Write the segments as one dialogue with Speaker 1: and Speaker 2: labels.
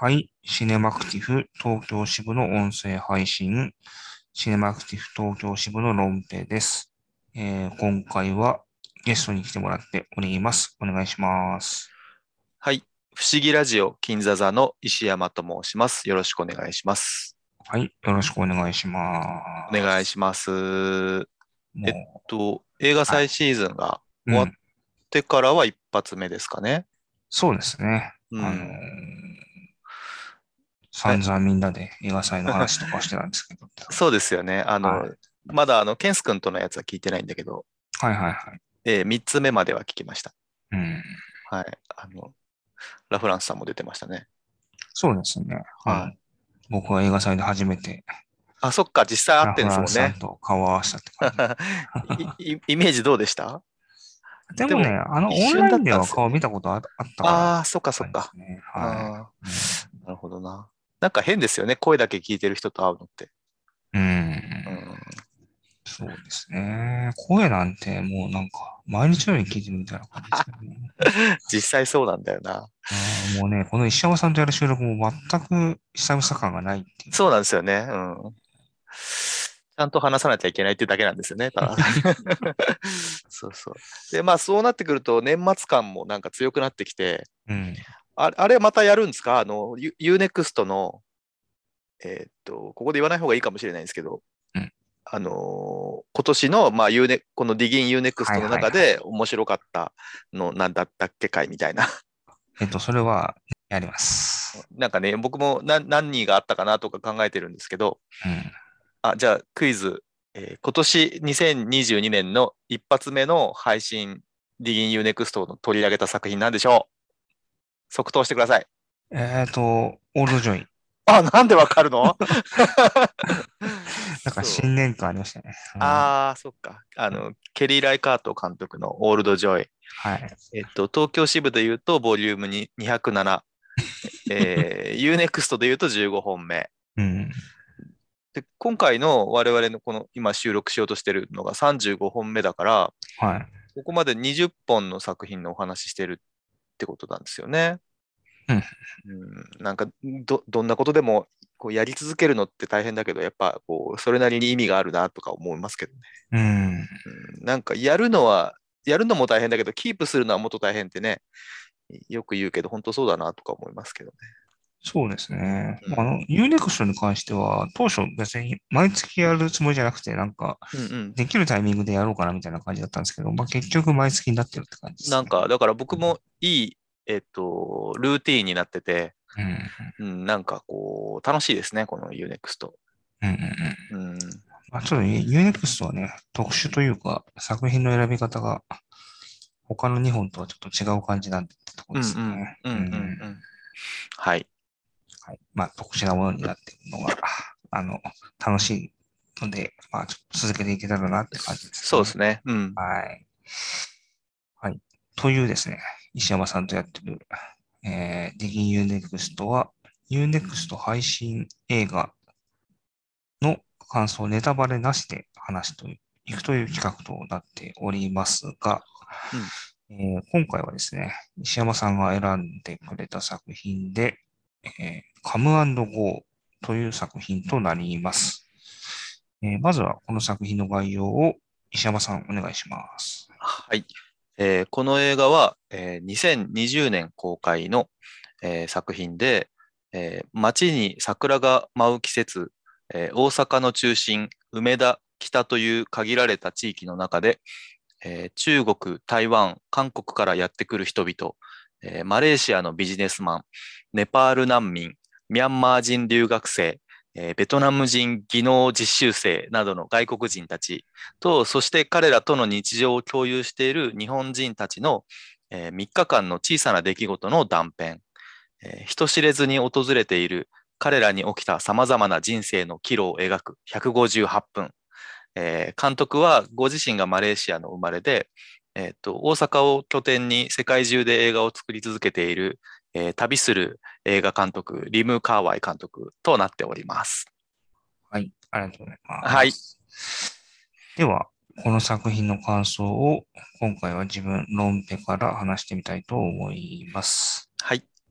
Speaker 1: はい。シネマクティフ東京支部の音声配信、シネマクティフ東京支部のロンペです。今回はゲストに来てもらっております。お願いします。
Speaker 2: はい。不思議ラジオ金座座の石山と申します。よろしくお願いします。
Speaker 1: はい。よろしくお願いし
Speaker 2: お
Speaker 1: ます。
Speaker 2: 願いします。
Speaker 1: も
Speaker 2: 映画
Speaker 1: う、はい。
Speaker 2: 祭シーズンが
Speaker 1: うん。
Speaker 2: 終わってからは一発目ですかね。
Speaker 1: そうですね。
Speaker 2: うん。え、
Speaker 1: 散々みんなで映画祭の話とかしてたんですけど。
Speaker 2: そうですよね。
Speaker 1: はい。
Speaker 2: まだケンス君とのやつは聞いてないんだけど、
Speaker 1: はいはいはい。
Speaker 2: 三つ目までは聞きました。
Speaker 1: うん。
Speaker 2: はい。ラフランスさんも出てましたね。
Speaker 1: そうですね。
Speaker 2: はい。
Speaker 1: 僕は映画祭で初めて
Speaker 2: あ、そっか。実際会ってんで
Speaker 1: ラフラン
Speaker 2: すもんね。
Speaker 1: スさんと顔を合わせたって感じ。
Speaker 2: イメージどうでした？でも、
Speaker 1: でもね、
Speaker 2: 一瞬だっ
Speaker 1: オンラインで
Speaker 2: たんですよね。
Speaker 1: は顔見たことあったからっ
Speaker 2: ああ、
Speaker 1: て
Speaker 2: そっかそっ
Speaker 1: 感じです
Speaker 2: か。
Speaker 1: ね。はい。
Speaker 2: ああ、
Speaker 1: うん。
Speaker 2: なるほどな。なんか変ですよね。声だけ聞いてる人と会うのって。
Speaker 1: う
Speaker 2: う
Speaker 1: ん。
Speaker 2: ん。
Speaker 1: そうですね。声なんてもうなんか、毎日のように聞いてるみたいな感じですけどね。
Speaker 2: 実際そうなんだよな。
Speaker 1: もうね、この石山さんとやる収録も全く久々感がないっていう。
Speaker 2: そうなんですよね。うん。ちゃんと話さなきゃいけないっていうだけなんですよね。ただそうそう。で、まあそうなってくると年末感もなんか強くなってきて、
Speaker 1: うん。
Speaker 2: あれまたやるんですかUnext の、ここで言わない方がいいかもしれないんですけど、
Speaker 1: うん。
Speaker 2: 今年の、まあ、この Digin
Speaker 1: は
Speaker 2: Unext
Speaker 1: い
Speaker 2: の中
Speaker 1: はいはい。
Speaker 2: で面白かったのなんだったっけ会みたいな。
Speaker 1: それはやります。
Speaker 2: なんかね、僕も何人があったかなとか考えてるんですけど、
Speaker 1: うん。
Speaker 2: じゃあクイズ、今年2022年の一発目の配信、Digin Unext の取り上げた作品なんでしょう？即答してください。
Speaker 1: オールドジョイ。
Speaker 2: あ、なんでわかるの？
Speaker 1: なんか
Speaker 2: そう。
Speaker 1: 新年感ありましたね。
Speaker 2: ああ、そっか。ケリー・ライカート監督のオールド・ジョイ。
Speaker 1: はい。
Speaker 2: 東京支部で言うと、ボリュームに207。UNEXT で言うと15本目。
Speaker 1: うん。
Speaker 2: で、今回の我々のこの今収録しようとしてるのが35本目だから、
Speaker 1: はい。
Speaker 2: ここまで20本の作品のお話ししてるってことなんですよね。
Speaker 1: うん。
Speaker 2: うん、なんかどんなことでもこうやり続けるのって大変だけど、やっぱこうそれなりに意味があるなとか思いますけどね。
Speaker 1: うん。
Speaker 2: なんかやるのも大変だけど、キープするのはもっと大変ってね、よく言うけど、本当そうだなとか思いますけどね。
Speaker 1: そうですね。
Speaker 2: うん。
Speaker 1: Unext に関しては、当初別に毎月やるつもりじゃなくて、なんか、
Speaker 2: うんうん。
Speaker 1: できるタイミングでやろうかなみたいな感じだったんですけど、まあ結局毎月になってるって感じですね。
Speaker 2: なんか、だから僕もいい、ルーティーンになってて、
Speaker 1: うん。
Speaker 2: うん、なんかこう、楽しいですね、この Unext。
Speaker 1: うんうんうん。
Speaker 2: うん。
Speaker 1: まあ、ちょっと Unext はね、特殊というか、作品の選び方が他の2本とはちょっと違う感じなんでってとこ
Speaker 2: うんう
Speaker 1: です
Speaker 2: ん。
Speaker 1: ね。
Speaker 2: うんう
Speaker 1: うん。
Speaker 2: んうん。はい。
Speaker 1: はい。まあ特殊なものになっているのが、あの、楽しいので、まあちょっと続けていけたらなって感じですね。
Speaker 2: そうですね。うん。
Speaker 1: はい。はい。というですね、石山さんとやってる、ディギン UNEXT は、UNEXT 配信映画の感想、ネタバレなしで話していくという企画となっておりますが、
Speaker 2: うん。
Speaker 1: 今回はですね、石山さんが選んでくれた作品で、カムゴーという作品となります。まずはこの作品の概要を石山さんお願いします。
Speaker 2: はい。この映画は、2020年公開の、作品で、街に桜が舞う季節、大阪の中心、梅田、北という限られた地域の中で、中国、台湾、韓国からやってくる人々、マレーシアのビジネスマン、ネパール難民、ミャンマー人留学生、ベトナム人技能実習生などの外国人たちと、そして彼らとの日常を共有している日本人たちの、3日間の小さな出来事の断片、人知れずに訪れている彼らに起きた様々な人生の岐路を描く158分。監督はご自身がマレーシアの生まれで、大阪を拠点に世界中で映画を作り続けている、旅する映画監督、リム・カーワイ監督となっております。
Speaker 1: はい、ありがとうござい
Speaker 2: はい。
Speaker 1: ます。では、この作品の感想を今回は自分、ロンペから話してみたいと思います。
Speaker 2: はい。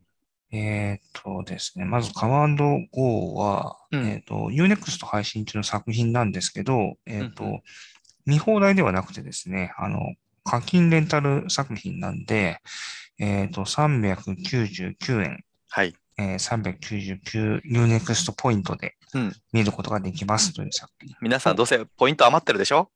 Speaker 1: ですね、まずカマンド Go は、
Speaker 2: うん。
Speaker 1: Unext 配信中の作品なんですけど、
Speaker 2: うんうん。
Speaker 1: 見放題ではなくてですね、課金レンタル作品なんで、399円、
Speaker 2: はい。
Speaker 1: 399 Unext ポイントで
Speaker 2: うん。
Speaker 1: 見ることができますという作品と、
Speaker 2: 皆さんどうせポイント余ってるでしょ？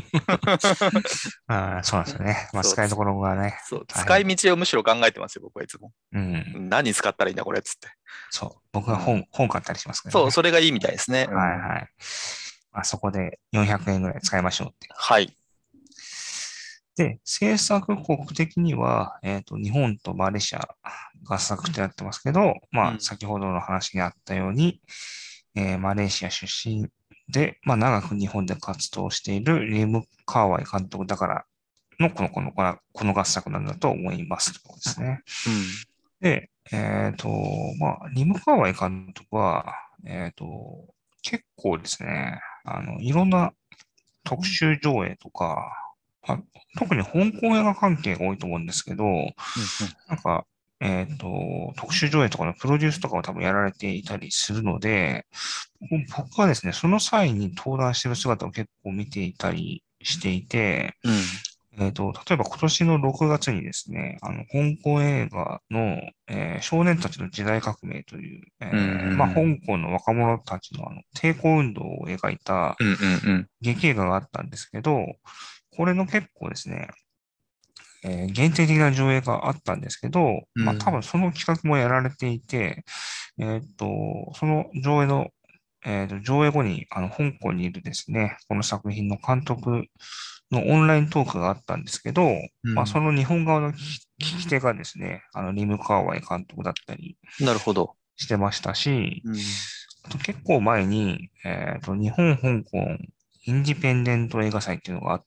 Speaker 1: そうなんですよね。まあ、
Speaker 2: そう、
Speaker 1: 使いどころがね、
Speaker 2: そう、使い
Speaker 1: 大変。
Speaker 2: 道をむしろ考えてますよ、僕はいつも。
Speaker 1: うん。
Speaker 2: 何使ったらいいんだ、これ、つって。
Speaker 1: そう。僕
Speaker 2: うん。
Speaker 1: は本買ったりしますけど
Speaker 2: そう、
Speaker 1: ね。
Speaker 2: それがいいみたいですね。うん。
Speaker 1: はいはい。まあ、そこで400円ぐらい使いましょうっていう。
Speaker 2: はい。
Speaker 1: で、制作国的には、日本とマレーシアが作とやってますけど、まあ、
Speaker 2: うん。
Speaker 1: 先ほどの話にあったように、マレーシア出身で、まあ、長く日本で活動しているリム・カーワイ監督だからのこの合作なんだと思いますということですね。
Speaker 2: うん。
Speaker 1: で、まあ、リム・カーワイ監督は、結構ですね、いろんな特集上映とか、まあ、特に香港映画関係が多いと思うんですけど、
Speaker 2: うん。うん。
Speaker 1: なんか、特殊上映とかのプロデュースとかを多分やられていたりするので、僕はですね、その際に登壇している姿を結構見ていたりしていて、
Speaker 2: うん。
Speaker 1: 例えば今年の6月にですね、香港映画の、少年たちの時代革命という、
Speaker 2: うん。う
Speaker 1: まあ、香
Speaker 2: ん。
Speaker 1: 港の若者たちの抵抗運動を描いた
Speaker 2: うん。うん。
Speaker 1: 劇映画があったんですけど、これの結構ですね、限定的な上映があったんですけど、まあ多
Speaker 2: うん。
Speaker 1: 分その企画もやられていて、その上映の、上映後に香港にいるですね、この作品の監督のオンライントークがあったんですけど、まあそ
Speaker 2: うん。
Speaker 1: の日本側の聞き手がですね、リム・カーワイ監督だったり
Speaker 2: なるほど。
Speaker 1: してましたし、
Speaker 2: うん。
Speaker 1: あと結構前に、日本、香港、インディペンデント映画祭っていうのがあって、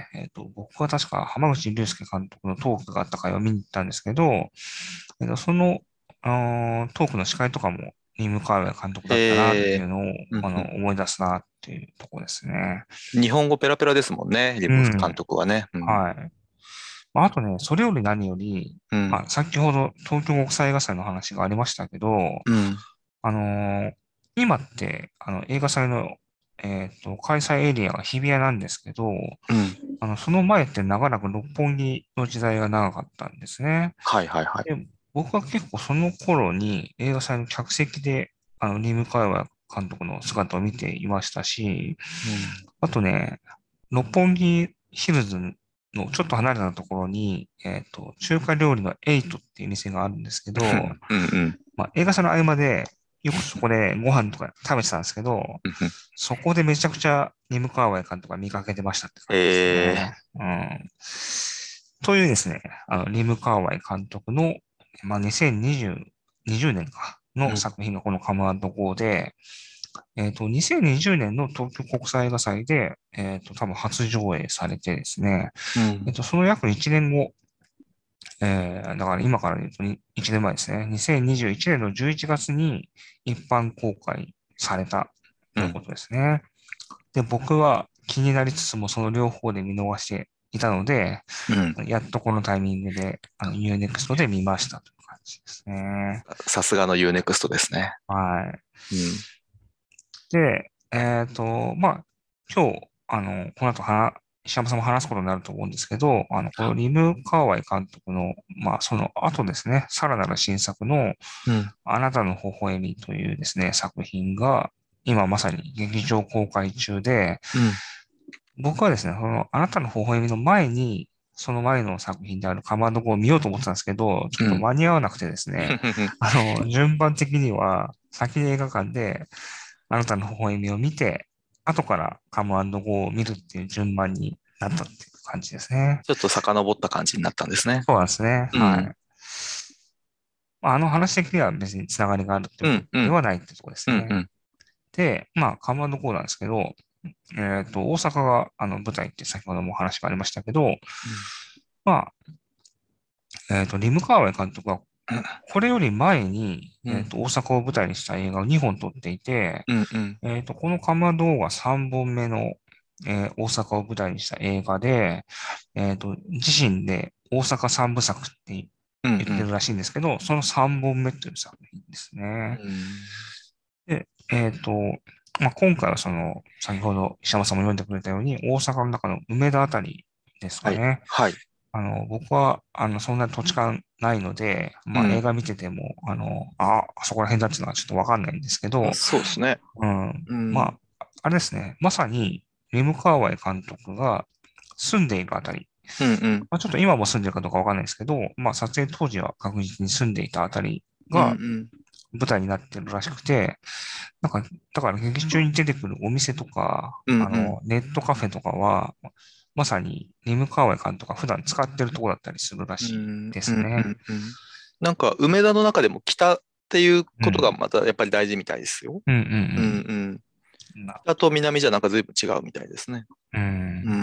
Speaker 1: 僕は確か浜口竜介監督のトークがあった回を見に行ったんですけど、その、トークの司会とかも、リム・カーウェイ監督だったなって
Speaker 2: へえ。
Speaker 1: いうのを、
Speaker 2: うん。う
Speaker 1: 思い出すなっていうところですね。
Speaker 2: ん。日本語ペラペラですもんね、リム監
Speaker 1: うん。
Speaker 2: 督はね。うん。
Speaker 1: はい。まああとね、それより何より、
Speaker 2: うん。
Speaker 1: まあ、先ほど東京国際映画祭の話がありましたけど、
Speaker 2: うん。
Speaker 1: あのー今って、映画祭の、開催エリアが日比谷なんですけど、
Speaker 2: うん。
Speaker 1: その前って長らく六本木の時代が長かったんですね。
Speaker 2: はいはいはい。
Speaker 1: で、僕は結構その頃に映画祭の客席で、リム・カイワ監督の姿を見ていましたし、
Speaker 2: うん。
Speaker 1: あとね、六本木ヒルズのちょっと離れたところに、中華料理のエイトっていう店があるんですけど、
Speaker 2: うん。うん。
Speaker 1: まあ、映画祭の合間で、よくそこでご飯とか食べてたんですけど、
Speaker 2: うん。
Speaker 1: そこでめちゃくちゃニムカーワイ監督が見かけてましたって感じです
Speaker 2: ええ。
Speaker 1: ね。うん。というですね、リムカーワイ監督の、まあ、2020年かの
Speaker 2: うん。
Speaker 1: 作品がこのカムアンドゴーで、2020年の東京国際映画祭で、多分初上映されてですね、
Speaker 2: うん。
Speaker 1: その約1年後、だから今から言うと1年前ですね。2021年の11月に一般公開された
Speaker 2: うん。
Speaker 1: ということですね。で、僕は気になりつつもその両方で見逃していたので、
Speaker 2: うん。
Speaker 1: やっとこのタイミングで、Unext で見ましたという感じですね。
Speaker 2: さすがの UNEXT ですね。
Speaker 1: はい。
Speaker 2: うん。
Speaker 1: で、まあ、今日、この後石山さんも話すことになると思うんですけど、このリム・カーワイ監督の、まあ、その後ですね、さらなる新作の、
Speaker 2: うん。
Speaker 1: あなたの微笑みというですね、作品が、今まさに劇場公開中で、
Speaker 2: うん。
Speaker 1: 僕はですね、その、あなたの微笑みの前に、その前の作品であるカマンドコを見ようと思ってたんですけど、ちょっと
Speaker 2: うん。
Speaker 1: 間に合わなくてですね、順番的には、先に映画館で、あなたの微笑みを見て、後からカムアンドゴーを見るっていう順番になったっていう感じですね。
Speaker 2: ちょっと遡った感じになったんですね。
Speaker 1: そうなんですね。
Speaker 2: うん。
Speaker 1: はい。まあ、話的には別につながりがあるっていうこと
Speaker 2: うん。うん。
Speaker 1: ではないってところです
Speaker 2: うん。う
Speaker 1: ね。
Speaker 2: ん。
Speaker 1: で、まあ、カムアンドゴーなんですけど、大阪が舞台って先ほどもお話がありましたけど、
Speaker 2: うん。
Speaker 1: まあ、リム・カーウェイ監督は、これより前に、
Speaker 2: うん。
Speaker 1: 大阪を舞台にした映画を2本撮っていて、
Speaker 2: うん。うん。
Speaker 1: このカムアンドゴーが3本目の、大阪を舞台にした映画で、自身で大阪三部作って
Speaker 2: うんうん。
Speaker 1: 言ってるらしいんですけど、その3本目という作品ですね。
Speaker 2: うん。
Speaker 1: で、まあ、今回は先ほど石山さんも読んでくれたように、大阪の中の梅田あたりです
Speaker 2: はい。
Speaker 1: かね。
Speaker 2: はい。
Speaker 1: 僕は、そんな土地勘ないので、まあ、映
Speaker 2: うん。
Speaker 1: 画見てても、あそこら辺だっていうのはちょっとわかんないんですけど、
Speaker 2: そうですね。
Speaker 1: うん。
Speaker 2: うん。
Speaker 1: まあ、あれですね。まさに、レム・カーワイ監督が住んでいるあたり、
Speaker 2: うんうん。
Speaker 1: まあ、ちょっと今も住んでるかどうかわかんないですけど、まあ、撮影当時は確実に住んでいたあたり
Speaker 2: うんう
Speaker 1: が
Speaker 2: ん。
Speaker 1: 舞台になってるらしくて、なんか、だから劇中に出てくるお店とか、
Speaker 2: うんうん。
Speaker 1: ネットカフェとかは、まさに、レム・カーワイ監督が普段使ってるところだったりするらしい
Speaker 2: うん、うん、う
Speaker 1: ですね。
Speaker 2: ん、うん。なんか、梅田の中でも北っていうことが
Speaker 1: うん。
Speaker 2: またやっぱり大事みたいですよ。
Speaker 1: うん、う
Speaker 2: うん、
Speaker 1: ん、
Speaker 2: うん。
Speaker 1: うん。
Speaker 2: 北と南じゃなんか随分違うみたいですね。
Speaker 1: うん。
Speaker 2: うん、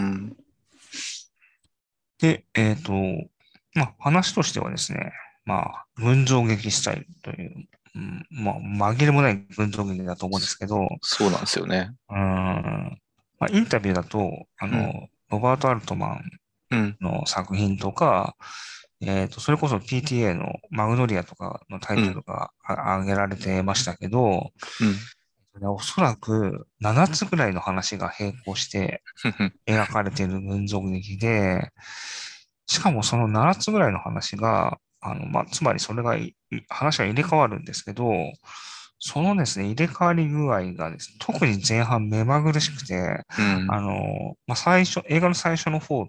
Speaker 1: で、まあ、話としてはですね、まあ、群像劇スタイルという、まあ、紛れもない群像劇だと思うんですけど、
Speaker 2: そうなんですよね。
Speaker 1: まあ、インタビューだと、
Speaker 2: うん、
Speaker 1: ロバート・アルトマン
Speaker 2: うん、
Speaker 1: の作品とか、それこそ PTA のマグノリアとかのタイトル
Speaker 2: うん、
Speaker 1: が挙げられてましたけど、
Speaker 2: うん。
Speaker 1: おそらく7つぐらいの話が並行して
Speaker 2: ふふ
Speaker 1: 描かれている群像劇で、しかもその7つぐらいの話が、まあ、つまりそれが話が入れ替わるんですけど、そのですね、入れ替わり具合がですね、特に前半目まぐるしくて、
Speaker 2: うん、
Speaker 1: まあ、映画の最初の方って、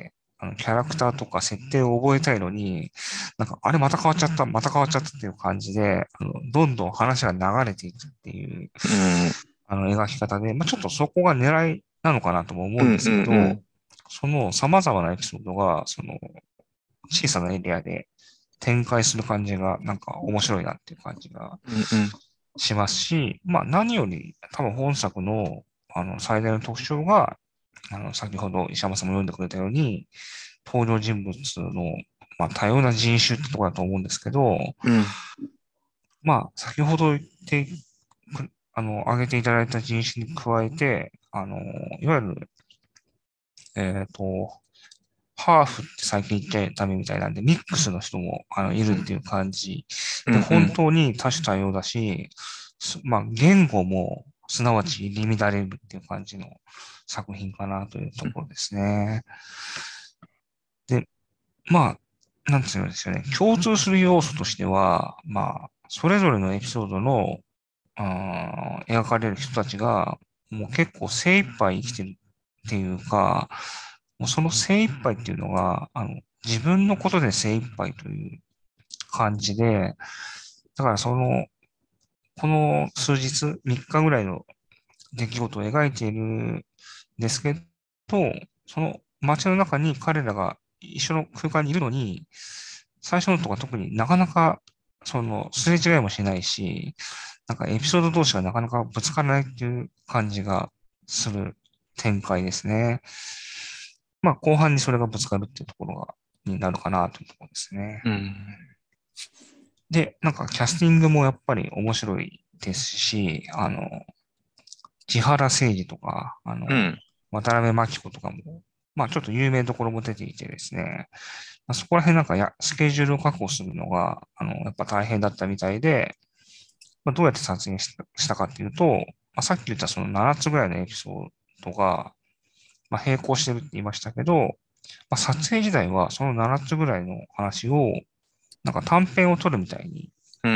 Speaker 1: キャラクターとか設定を覚えたいのに、なんか、あれまた変わっちゃった、また変わっちゃったっていう感じで、どんどん話が流れていくっていう、
Speaker 2: うん、
Speaker 1: 描き方で、まあ、ちょっとそこが狙いなのかなとも思
Speaker 2: うん、
Speaker 1: うんですけ
Speaker 2: うん、
Speaker 1: ど、その様々なエピソードが、小さなエリアで展開する感じが、なんか面白いなっていう感じが
Speaker 2: うん、うん、
Speaker 1: しますし、まあ何より多分本作の、最大の特徴が、先ほど石山さんも読んでくれたように、登場人物の、まあ、多様な人種ってところだと思うんですけど、
Speaker 2: うん、
Speaker 1: まあ、先ほど言ってく、挙げていただいた人種に加えて、いわゆる、えっと、ハーフって最近言っちゃダメみたいなんで、ミックスの人もいるっていう感じで、
Speaker 2: うん、うん、
Speaker 1: 本当に多種多様だし、まあ、言語もすなわち入り乱れるっていう感じの作品かなというところですね。で、まあ、なんていうんですよね。共通する要素としては、まあ、それぞれのエピソードの、描かれる人たちが、もう結構精一杯生きてるっていうか、もうその精一杯っていうのが、自分のことで精一杯という感じで、だからこの数日、3日ぐらいの出来事を描いているんですけど、その街の中に彼らが一緒の空間にいるのに、最初のとか特になかなか、すれ違いもしないし、なんかエピソード同士がなかなかぶつからないっていう感じがする展開ですね。まあ、後半にそれがぶつかるっていうところになるかなというところですね。
Speaker 2: うん、
Speaker 1: で、なんかキャスティングもやっぱり面白いですし、千原誠二とか、
Speaker 2: うん、
Speaker 1: 渡辺真紀子とかも、まあちょっと有名どころも出ていてですね、まあ、そこら辺なんかスケジュールを確保するのが、やっぱ大変だったみたいで、まあ、どうやって撮影したかっていうと、まあ、さっき言ったその7つぐらいのエピソードが、まあ、並行してるって言いましたけど、まあ、撮影時代はその7つぐらいの話を、なんか短編を撮るみたいに
Speaker 2: うん、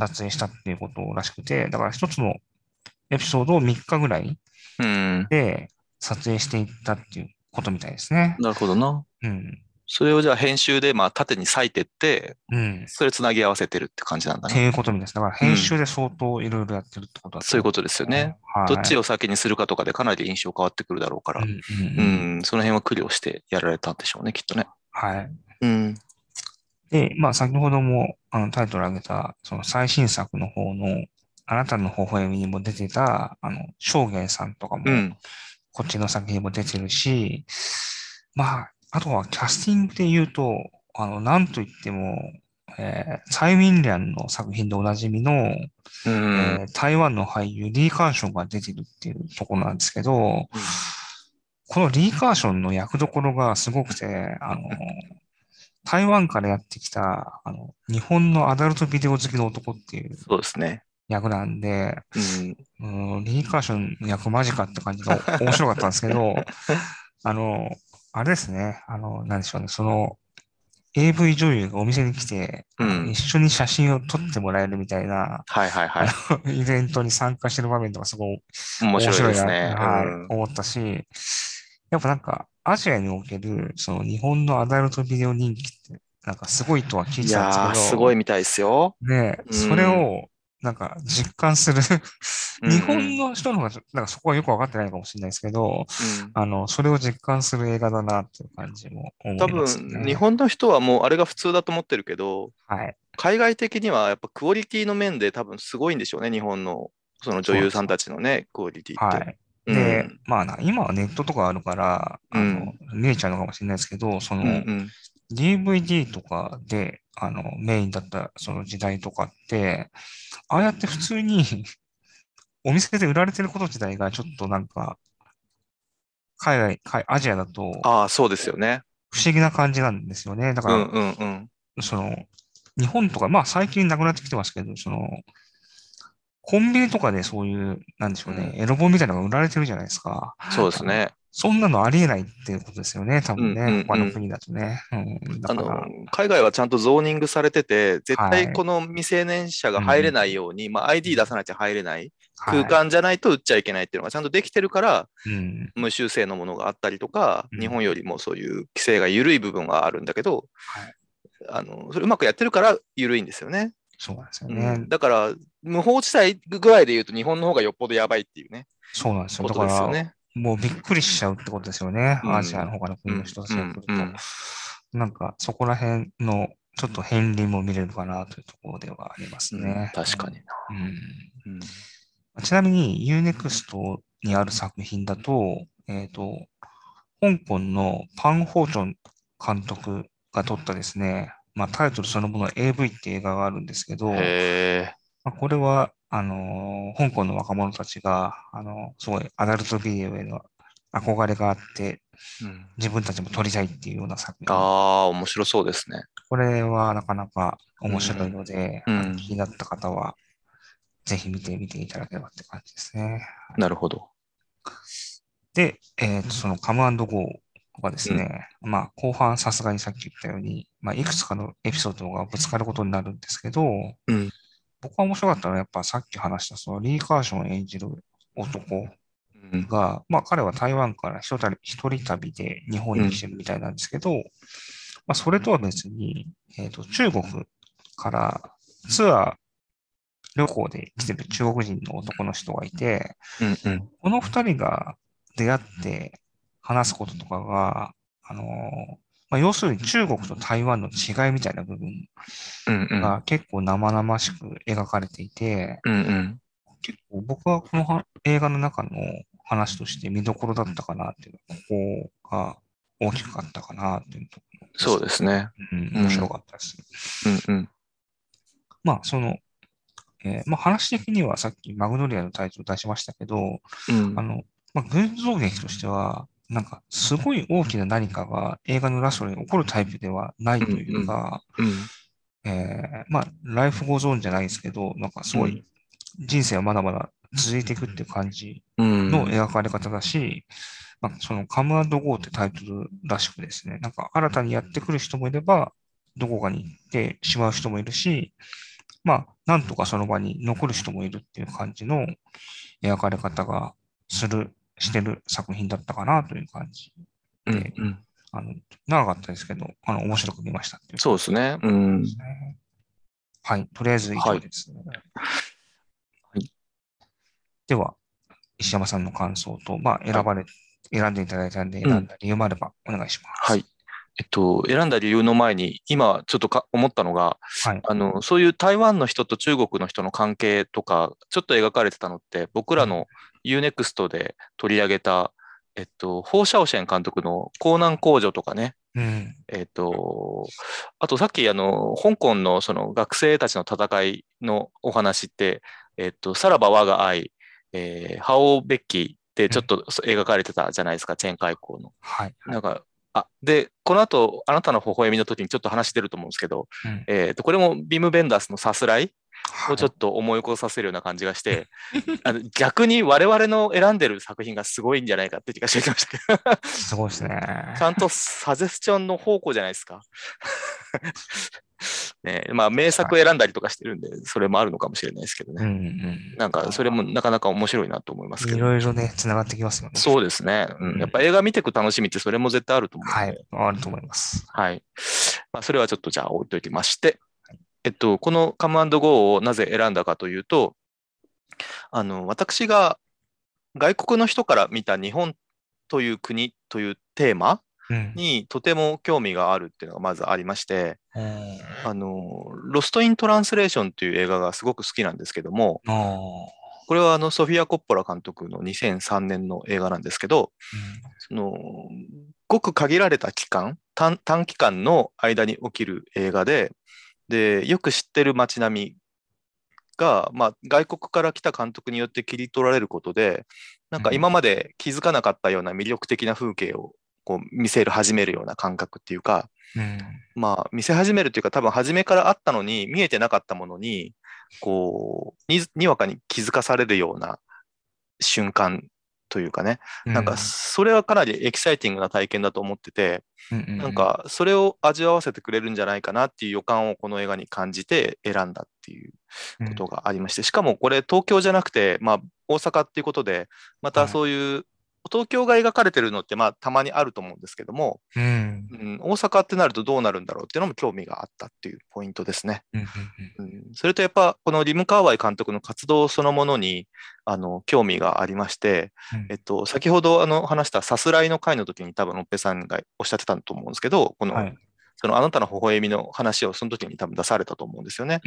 Speaker 1: 撮影したっていうことらしくて、だから一つのエピソードを3日ぐらい
Speaker 2: うん。
Speaker 1: で撮影していったっていうことみたいですね。
Speaker 2: なるほどな。
Speaker 1: うん。
Speaker 2: それをじゃあ編集で、まあ、縦に割いてって、
Speaker 1: うん。っ
Speaker 2: それつなぎ合わせてるって感じなんだな。
Speaker 1: ていうことみたいです。だから
Speaker 2: うん。
Speaker 1: 編集で相当いろいろやってるってことだと思
Speaker 2: そういうことですよね。
Speaker 1: う。
Speaker 2: どっちを
Speaker 1: はい。
Speaker 2: 先にするかとかでかなり印象変わってくるだろうか
Speaker 1: うん、
Speaker 2: ら。
Speaker 1: うん、
Speaker 2: う
Speaker 1: うん。
Speaker 2: ん、その辺は苦慮してやられたんでしょうね、きっとね。
Speaker 1: はい。
Speaker 2: うん、
Speaker 1: で、まあ、先ほども、タイトル挙げた、その最新作の方の、あなたの微笑みにも出てた、正元さんとかも、
Speaker 2: うん、
Speaker 1: こっちの作品も出てるし、まあ、あとはキャスティングで言うと、なんといっても、ツァイ・ウィンリャンの作品でおなじみの、
Speaker 2: うん、
Speaker 1: 台湾の俳優リー・カーションが出てるっていうところなんですけど、
Speaker 2: うん、
Speaker 1: このリー・カーションの役どころがすごくて、 台湾からやってきた、日本のアダルトビデオ好きの男っていう
Speaker 2: そうですね。
Speaker 1: 役なんで、
Speaker 2: うん。
Speaker 1: リー・カーションの役マジかって感じで面白かったんですけど、あの、あれですね、なんでしょうね、AV 女優がお店に来て、一
Speaker 2: うん。
Speaker 1: 緒に写真を撮ってもらえるみたいな、
Speaker 2: はいはいはい。
Speaker 1: イベントに参加してる場面とかすごい
Speaker 2: 面白い
Speaker 1: 面白いな、
Speaker 2: ですね。う
Speaker 1: はい、
Speaker 2: ん。
Speaker 1: 思ったし、やっぱなんか、アジアにおける、その日本のアダルトビデオ人気って、なんかすごいとは聞いてたんですけ
Speaker 2: いやー、すごい
Speaker 1: ど、
Speaker 2: みたいですよ。
Speaker 1: ね、
Speaker 2: う
Speaker 1: それ
Speaker 2: ん。
Speaker 1: を、なんか実感する
Speaker 2: うん
Speaker 1: 日本
Speaker 2: うん。
Speaker 1: の人の方が、なんかそこはよくわかってないかもしれないですけど、
Speaker 2: うん。
Speaker 1: それを実感する映画だなっていう感じも思
Speaker 2: 多
Speaker 1: います
Speaker 2: 分、日
Speaker 1: ね。
Speaker 2: 本の人はもうあれが普通だと思ってるけど、
Speaker 1: はい。
Speaker 2: 海外的にはやっぱクオリティの面で多分すごいんでしょうね、日本のその女
Speaker 1: そうなんですよ。
Speaker 2: 優さんたちのね、クオリティって。
Speaker 1: はい。で、
Speaker 2: うん。
Speaker 1: まあ今はネットとかあるから、
Speaker 2: うん。
Speaker 1: 見えちゃうのかもしれないですけど、
Speaker 2: うんうん。
Speaker 1: DVD とかで、メインだったその時代とかって、ああやって普通にお店で売られてること自体がちょっとなんか、アジアだと
Speaker 2: ああ、そうですよね。
Speaker 1: 不思議な感じなんですよね。だ
Speaker 2: うん
Speaker 1: か
Speaker 2: うんうん。
Speaker 1: ら、日本とか、まあ最近なくなってきてますけど、コンビニとかでそういう、なんでしょうね、
Speaker 2: うん。
Speaker 1: エロ本みたいなのが売られてるじゃないですか。
Speaker 2: そうですね。
Speaker 1: そんなのありえないっていうことですよね。多
Speaker 2: うん
Speaker 1: 分ね、
Speaker 2: うんうん。
Speaker 1: 他の国だとね。うん、だ
Speaker 2: あの、
Speaker 1: から、
Speaker 2: 海外はちゃんとゾーニングされてて、絶対こ
Speaker 1: はい。
Speaker 2: の未成年者が
Speaker 1: うん、
Speaker 2: 入れ
Speaker 1: うん、
Speaker 2: ないように、まあ、ID 出さなきゃ入れない空
Speaker 1: はい。
Speaker 2: 間じゃないと売っちゃいけないっていうのがちゃんとできてるから、
Speaker 1: うん、
Speaker 2: 無修正のものがあったりとか、
Speaker 1: うん、
Speaker 2: 日本よりもそういう規制が緩い部分はあるんだけど、
Speaker 1: はい。
Speaker 2: それうまくやってるから緩いんですよね。
Speaker 1: そうなんですよ
Speaker 2: うん。
Speaker 1: ね。
Speaker 2: だから、無法地帯ぐらいで言うと日本の方がよっぽどやばいっていうね、
Speaker 1: そうなんですよ。
Speaker 2: こと
Speaker 1: だから、
Speaker 2: ですよね。
Speaker 1: もうびっくりしちゃうってことですよね。アジア
Speaker 2: うん。
Speaker 1: の他の
Speaker 2: うん。
Speaker 1: 国の人たちが来
Speaker 2: うん。
Speaker 1: ると。
Speaker 2: うん。
Speaker 1: なんか、そこら辺の、ちょっと片鱗も見れるかなというところではありま
Speaker 2: うん。
Speaker 1: すね。
Speaker 2: 確かにな。
Speaker 1: うん。
Speaker 2: うん。
Speaker 1: ちなみに Unext にある作品だと、香港のパン・ホーチョン監督が撮ったですね、まあ、タイトルそのもの AV って映画があるんですけ
Speaker 2: へ
Speaker 1: ど、
Speaker 2: え。
Speaker 1: まあ、これは、香港の若者たちが、すごいアダルトビデオへの憧れがあって、
Speaker 2: うん。
Speaker 1: 自分たちも撮りたいっていうような作品。
Speaker 2: ああ、面白そうですね。
Speaker 1: これはなかなか面白い
Speaker 2: うん。
Speaker 1: ので、
Speaker 2: うん。
Speaker 1: 気になった方は、ぜひ見てみていただければって感じですね。
Speaker 2: なるほど。
Speaker 1: で、そのカムゴーはです
Speaker 2: うん。
Speaker 1: ね、まあ、後半さすがにさっき言ったように、まあ、いくつかのエピソードがぶつかることになるんですけど、
Speaker 2: うん。
Speaker 1: 僕が面白かったのはやっぱさっき話したそのリー・カーション演じる男
Speaker 2: うん。
Speaker 1: が、まあ彼は台湾から一人旅で日本に来
Speaker 2: うん。
Speaker 1: てるみたいなんですけど、まあそれとは別に、中国からツアー旅行で来てる中国人の男の人がいて、
Speaker 2: うん。うん。
Speaker 1: この二人が出会って話すこととかが、まあ、要するに中国と台湾の違いみたいな部分
Speaker 2: うん。うん。
Speaker 1: が結構生々しく描かれていて、
Speaker 2: うん。
Speaker 1: 結構僕はこの映画の中の話として見どころだったかなっていうのは、ここが大きかったかなっていうところで
Speaker 2: そう
Speaker 1: す。
Speaker 2: ですね。
Speaker 1: うん、面白
Speaker 2: うん。
Speaker 1: かったです。
Speaker 2: うん。うん。
Speaker 1: まあ、まあ話的にはさっきマグノリアのタイトル出しましたけど、
Speaker 2: うん。
Speaker 1: あの、まあ、群像劇としては、なんかすごい大きな何かが映画のラストに起こるタイプではないと
Speaker 2: うん。うん。
Speaker 1: いうか、
Speaker 2: うん。
Speaker 1: まあ、ライフゴーゾーンじゃないですけど、なんかすごい
Speaker 2: うん。
Speaker 1: 人生はまだまだ続いていくっていう感じ
Speaker 2: う
Speaker 1: の
Speaker 2: ん。
Speaker 1: 描かれ方だし、まあ、そのカムゴーってタイトルらしくですね、なんか新たにやってくる人もいれば、どこかに行ってしまう人もいるし、まあ、なんとかその場に残る人もいるっていう感じの描かれ方がしてる作品だったかなという感じ
Speaker 2: うん。
Speaker 1: で、
Speaker 2: うん。
Speaker 1: あの、長かったですけど、面白く見ましたっていう感じ
Speaker 2: そうですね。うん。
Speaker 1: ですね。はい。とりあえず以
Speaker 2: はい。
Speaker 1: 上です。
Speaker 2: はい。
Speaker 1: では、石山さんの感想と、まあ、
Speaker 2: はい。
Speaker 1: 選んでいただいたんで、
Speaker 2: うん。
Speaker 1: 選んだ理由もあればお願いします。
Speaker 2: はい。選んだ理由の前に、今ちょっと思ったのが、
Speaker 1: はい。
Speaker 2: そういう台湾の人と中国の人の関係とか、ちょっと描かれてたのって、僕
Speaker 1: うん。
Speaker 2: らの UNEXT で取り上げた、ホー・シャオシェン監督の江南工女とかね、
Speaker 1: うん。
Speaker 2: あとさっき香港のその学生たちの戦いのお話って、さらば我が愛、ハオ・ベッキーって
Speaker 1: うん。
Speaker 2: ちょっと描かれてたじゃないですか、チェンカイ校の。
Speaker 1: はい。はい。
Speaker 2: なんか、 で、この後、あなたの微笑みの時にちょっと話出ると思うんですけど、
Speaker 1: うん。
Speaker 2: これもビーム・ベンダースのさすらいをちょっ
Speaker 1: はい。
Speaker 2: と思い起こさせるような感じがして、逆に我々の選んでる作品がすごいんじゃないかって気がしてきましたけど、
Speaker 1: すごいですね。
Speaker 2: ちゃんとサジェスチョンの宝庫じゃないですか。ね、まあ名
Speaker 1: 確かに。
Speaker 2: 作選んだりとかしてるんで、それもあるのかもしれないですけど
Speaker 1: うん
Speaker 2: ね。
Speaker 1: うん
Speaker 2: なんかそれもなかなか面白いなと思いますけ
Speaker 1: い
Speaker 2: ど。
Speaker 1: ろいろね、つながってきますよね。
Speaker 2: そうですね。うん。やっぱ
Speaker 1: うん。
Speaker 2: 映画見ていく楽しみってそれも絶対あると思うん
Speaker 1: はい。
Speaker 2: で。
Speaker 1: あると思います。
Speaker 2: はい。まあ、それはちょっとじゃあ置いといてまして、このカムアンドゴーをなぜ選んだかというと、私が外国の人から見た日本という国というテーマ
Speaker 1: うん。
Speaker 2: にとても興味があるっていうのがまずありまして、
Speaker 1: うん。
Speaker 2: ロスト・イン・トランスレーションという映画がすごく好きなんですけども、
Speaker 1: ああ。
Speaker 2: これはソフィア・コッポラ監督の2003年の映画なんですけど、
Speaker 1: うん。
Speaker 2: その、ごく限られた期間、短期間の間に起きる映画で、よく知ってる街並みが、まあ、外国から来た監督によって切り取られることで、なんか今まで気づかなかったような魅力的な風景をこう始めるような感覚っていうか、
Speaker 1: うん。
Speaker 2: まあ、見せ始めるというか、多分初めからあったのに、見えてなかったものに、にわかに気づかされるような瞬間というかね、なんか、
Speaker 1: うん。
Speaker 2: それはかなりエキサイティングな体験だと思ってて、
Speaker 1: うん。う
Speaker 2: なん
Speaker 1: ん。
Speaker 2: か、それを味わわせてくれるんじゃないかなっていう予感をこの映画に感じて選んだっていう
Speaker 1: うん。
Speaker 2: ことがありまして、しかもこれ東京じゃなくて、まあ、大阪っていうことで、また
Speaker 1: はい。
Speaker 2: そういう東京が描かれてるのってまあたまにあると思うんですけども、
Speaker 1: うん。
Speaker 2: うん、大阪ってなるとどうなるんだろうっていうのも興味があったっていうポイントですね。
Speaker 1: うん。うん。
Speaker 2: うん、それとやっぱこのリム・カーワイ監督の活動そのものに興味がありまして、
Speaker 1: うん。
Speaker 2: 先ほど話したさすらいの回の時に多分のっぺさんがおっしゃってたと思うんですけど、
Speaker 1: はい。
Speaker 2: そのあなたの微笑みの話をその時に多分出されたと思うんですよね。
Speaker 1: うん。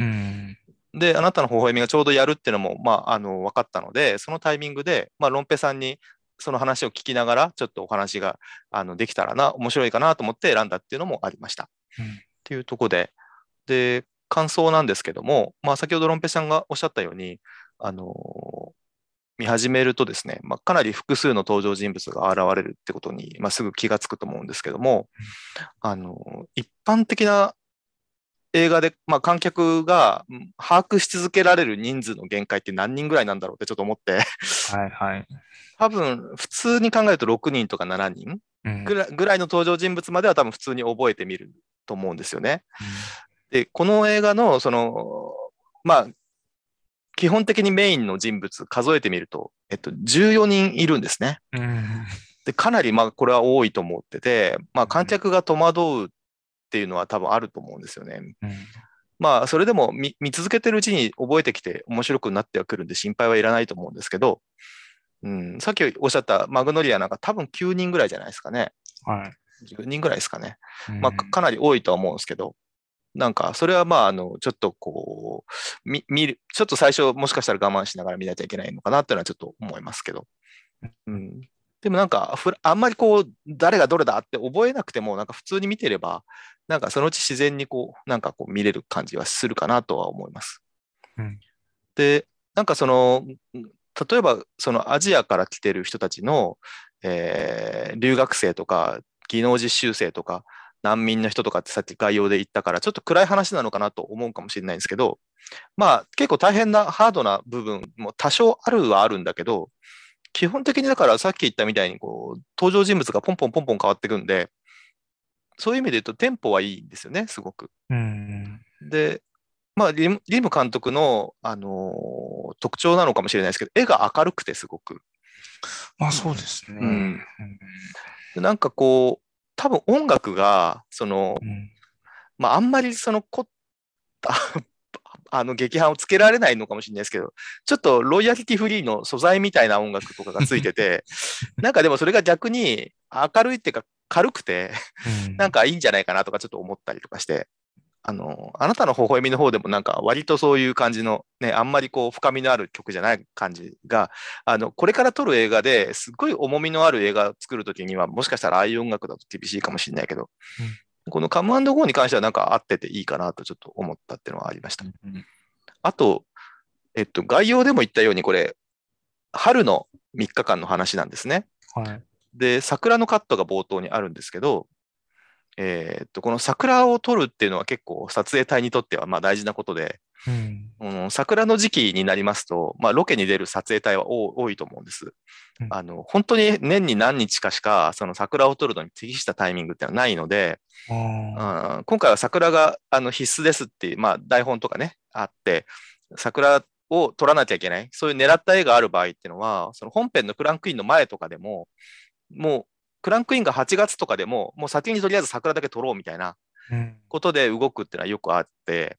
Speaker 2: で、あなたの微笑みがちょうどやるっていうのも、まあ、分かったので、そのタイミングで、まあ、ロンペさんにその話を聞きながら、ちょっとお話ができたらな、面白いかなと思って選んだっていうのもありました。っ
Speaker 1: うん。
Speaker 2: ていうところで、感想なんですけども、まあ、先ほどロンペさんがおっしゃったように、あの見始めるとですね、まあ、かなり複数の登場人物が現れるってことに、まあ、すぐ気がつくと思うんですけども、一般的な映画で、まあ、観客が把握し続けられる人数の限界って何人ぐらいなんだろうってちょっと思って、
Speaker 1: はいはい。
Speaker 2: 多分普通に考えると6人とか7人
Speaker 1: うん。
Speaker 2: ぐらいの登場人物までは多分普通に覚えてみると思うんですよね。
Speaker 1: うん。
Speaker 2: で、この映画のまあ、基本的にメインの人物数えてみると、14人いるんですね。
Speaker 1: うん。
Speaker 2: で、かなりまあこれは多いと思ってて、まあ観客が戸惑うっていうのは多分あると思うんですよね。
Speaker 1: うん。
Speaker 2: まあ、それでも見続けてるうちに覚えてきて面白くなってはくるんで心配はいらないと思うんですけど、うん、さっきおっしゃったマグノリアなんか多分9人ぐらいじゃないですかね。
Speaker 1: はい。
Speaker 2: 10人ぐらいですかね。まあ、
Speaker 1: うん。
Speaker 2: かなり多いとは思うんですけど、なんか、それはまあ、ちょっと見る、ちょっと最初もしかしたら我慢しながら見なきゃいけないのかなっていうのはちょっと思いますけど。うん。でもなんか、あんまり誰がどれだって覚えなくても、なんか普通に見てれば、なんかそのうち自然になんか見れる感じはするかなとは思います。
Speaker 1: うん。
Speaker 2: で、なんか例えばそのアジアから来てる人たちの、留学生とか技能実習生とか難民の人とかってさっき概要で言ったからちょっと暗い話なのかなと思うかもしれないんですけど、まあ結構大変なハードな部分も多少あるはあるんだけど、基本的にだからさっき言ったみたいに登場人物がポンポンポンポン変わっていくんで、そういう意味で言うとテンポはいいんですよね、すごく。
Speaker 1: うん。
Speaker 2: で、まあ、リム監督の、特徴なのかもしれないですけど、絵が明るくてすごく。
Speaker 1: まあそうですね。
Speaker 2: うん。なんか多分音楽が、
Speaker 1: うん。
Speaker 2: まあ、あんまり凝った劇伴をつけられないのかもしれないですけど、ちょっとロイヤリティフリーの素材みたいな音楽とかがついてて、なんかでもそれが逆に明るいっていうか軽くて、
Speaker 1: うん。
Speaker 2: なんかいいんじゃないかなとかちょっと思ったりとかして、あなたの微笑みの方でもなんか割とそういう感じのね、あんまり深みのある曲じゃない感じが、これから撮る映画ですっごい重みのある映画を作るときには、もしかしたらああいう音楽だと厳しいかもしれないけど、
Speaker 1: うん。
Speaker 2: このカムアンドゴーに関してはなんか合ってていいかなとちょっと思ったっていうのはありました。
Speaker 1: うん。
Speaker 2: あと、概要でも言ったようにこれ、春の3日間の話なんですね。
Speaker 1: はい。
Speaker 2: で、桜のカットが冒頭にあるんですけど、 この桜を撮るっていうのは結構撮影隊にとってはまあ大事なことで、
Speaker 1: うん。
Speaker 2: 桜の時期になりますと、まあ、ロケに出る撮影隊は多いと思うんです。
Speaker 1: うん。
Speaker 2: 本当に年に何日かしか、その桜を撮るのに適したタイミングってのはないので、
Speaker 1: ああ。
Speaker 2: 今回は桜が必須ですっていう、まあ、台本とかね、あって、桜を撮らなきゃいけない、そういう狙った絵がある場合っていうのは、その本編のクランクインの前とかでも、もう、クランクインが8月とかでも、もう先にとりあえず桜だけ撮ろうみたいな
Speaker 1: うん。
Speaker 2: ことで動くっていうのはよくあって、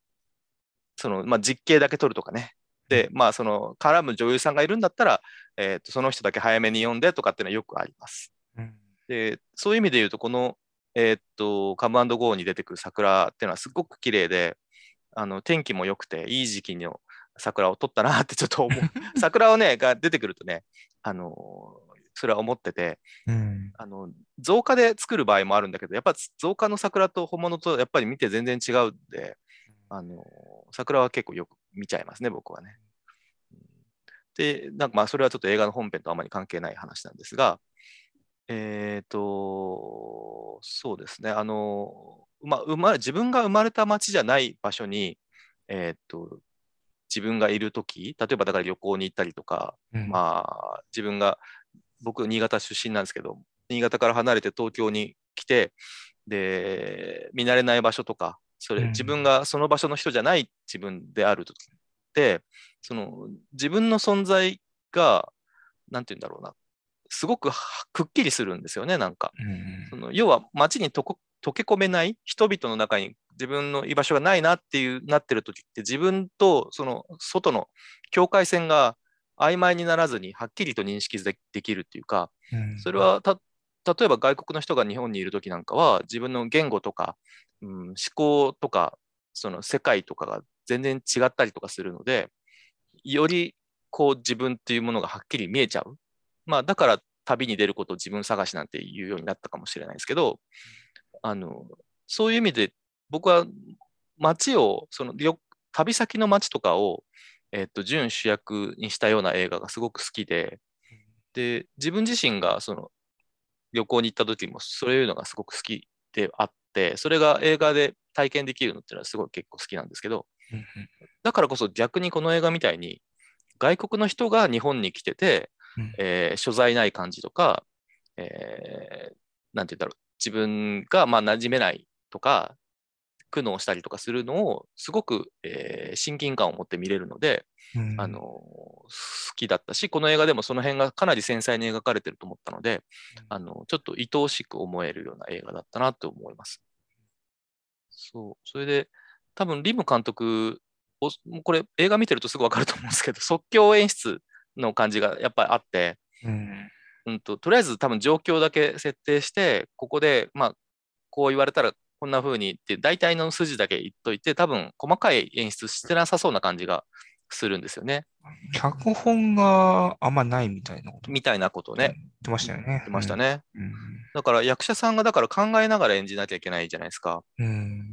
Speaker 2: まあ、実景だけ撮るとかね。で、まあ、絡む女優さんがいるんだったら、その人だけ早めに読んでとかっていうのはよくあります。
Speaker 1: うん。
Speaker 2: で、そういう意味で言うと、この、カムアンドゴーに出てくる桜っていうのはすごく綺麗で、天気も良くて、いい時期の桜を撮ったなってちょっと思う。桜をね、が出てくるとね、あのそれは思ってて、
Speaker 1: うん。
Speaker 2: 造花で作る場合もあるんだけど、やっぱ造花の桜と本物とやっぱり見て全然違うんで、桜は結構よく見ちゃいますね、僕はね。で、なんかまあそれはちょっと映画の本編とあまり関係ない話なんですが、そうですね。自分が生まれた町じゃない場所に、えっと、自分がいるとき、例えばだから旅行に行ったりとか、
Speaker 1: うん。
Speaker 2: まあ、僕、新潟出身なんですけど、新潟から離れて東京に来て、で、見慣れない場所とか、自分がその場所の人じゃない自分であるときって、自分の存在が、なんて言うんだろうな、すごくくっきりするんですよね、なんか。
Speaker 1: うん。
Speaker 2: 要は街に溶け込めない人々の中に自分の居場所がないなってなってる時って自分とその外の境界線が曖昧にならずにはっきりと認識できるっていうか、
Speaker 1: うん。
Speaker 2: それは例えば外国の人が日本にいる時なんかは自分の言語とか、思考とかその世界とかが全然違ったりとかするので、よりこう自分っていうものがはっきり見えちゃう。まあだから旅に出ることを自分探しなんて言うようになったかもしれないですけど、あの、そういう意味で僕は街を、旅先の街とかを、準主役にしたような映画がすごく好きで、で、自分自身がその旅行に行った時もそういうのがすごく好きであって、それが映画で体験できるのっていうのはすごい結構好きなんですけど、
Speaker 1: うん。
Speaker 2: だからこそ逆にこの映画みたいに外国の人が日本に来てて、
Speaker 1: うん。
Speaker 2: 所在ない感じとか、えーなんて言うんだろう、自分がまあ馴染めないとか、苦悩したりとかするのをすごく、親近感を持って見れるので、好きだったし、この映画でもその辺がかなり繊細に描かれてると思ったので、ちょっと愛おしく思えるような映画だったなと思います。そう。それで、多分、リム監督これ映画見てるとすぐわかると思うんですけど、即興演出の感じがやっぱりあって、
Speaker 1: うん。
Speaker 2: とりあえず多分状況だけ設定して、ここで、まあ、こう言われたらこんな風にって、大体の筋だけ言っといて、多分細かい演出してなさそうな感じがするんですよね。
Speaker 1: 脚本があんまないみたいなこと
Speaker 2: みたいなことを
Speaker 1: 言っ
Speaker 2: ね、
Speaker 1: てましたよね。
Speaker 2: 言って
Speaker 1: うん。
Speaker 2: ましたね。
Speaker 1: うん。
Speaker 2: だから役者さんがだから考えながら演じなきゃいけないじゃないですか。
Speaker 1: うん。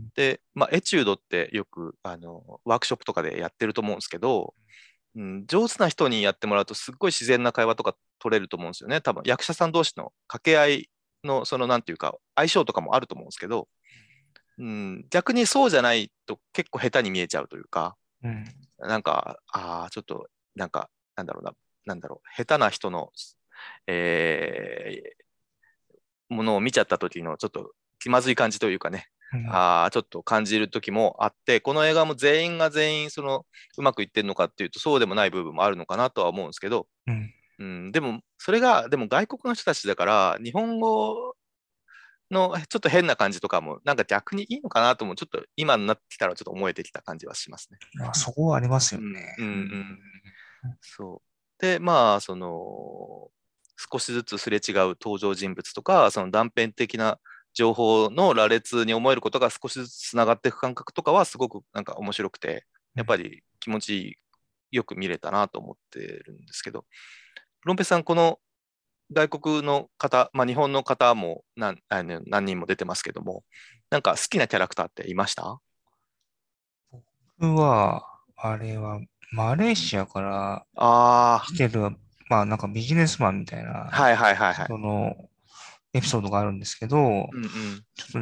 Speaker 2: で、まあ、エチュードってよく、ワークショップとかでやってると思うんですけど、上手な人にやってもらうとすっごい自然な会話とか取れると思うんですよね。多分役者さん同士の掛け合いの、なんていうか、相性とかもあると思うんですけど、逆にそうじゃないと結構下手に見えちゃうというか、
Speaker 1: うん。
Speaker 2: なんか、ちょっと、なんか、なんだろうな、なんだろう、下手な人の、えものを見ちゃった時のちょっと気まずい感じというかね、
Speaker 1: うん。
Speaker 2: ちょっと感じる時もあって、この映画も全員が全員うまくいってるのかっていうとそうでもない部分もあるのかなとは思うんですけど、
Speaker 1: うん。
Speaker 2: でもそれが、でも外国の人たちだから、日本語のちょっと変な感じとかも、なんか逆にいいのかなとも、ちょっと今になってきたらちょっと思えてきた感じはしますね。
Speaker 1: あ、そこはありますよね。
Speaker 2: うん、うん、
Speaker 1: うん。
Speaker 2: うん。そう。で、まあ、少しずつすれ違う登場人物とか、その断片的な情報の羅列に思えることが少しずつつながっていく感覚とかはすごくなんか面白くて、
Speaker 1: うん。
Speaker 2: やっぱり気持ちよく見れたなと思ってるんですけど、ロンペさん、この外国の方、まあ、日本の方も何人も出てますけども、なんか好きなキャラクターっていました？
Speaker 1: 僕は、あれは、マレーシアから
Speaker 2: あ
Speaker 1: 来てる、まあなんかビジネスマンみたいな
Speaker 2: はいはいはいはい。
Speaker 1: 人のエピソードがあるんですけど、
Speaker 2: うんうん。
Speaker 1: ちょっとね、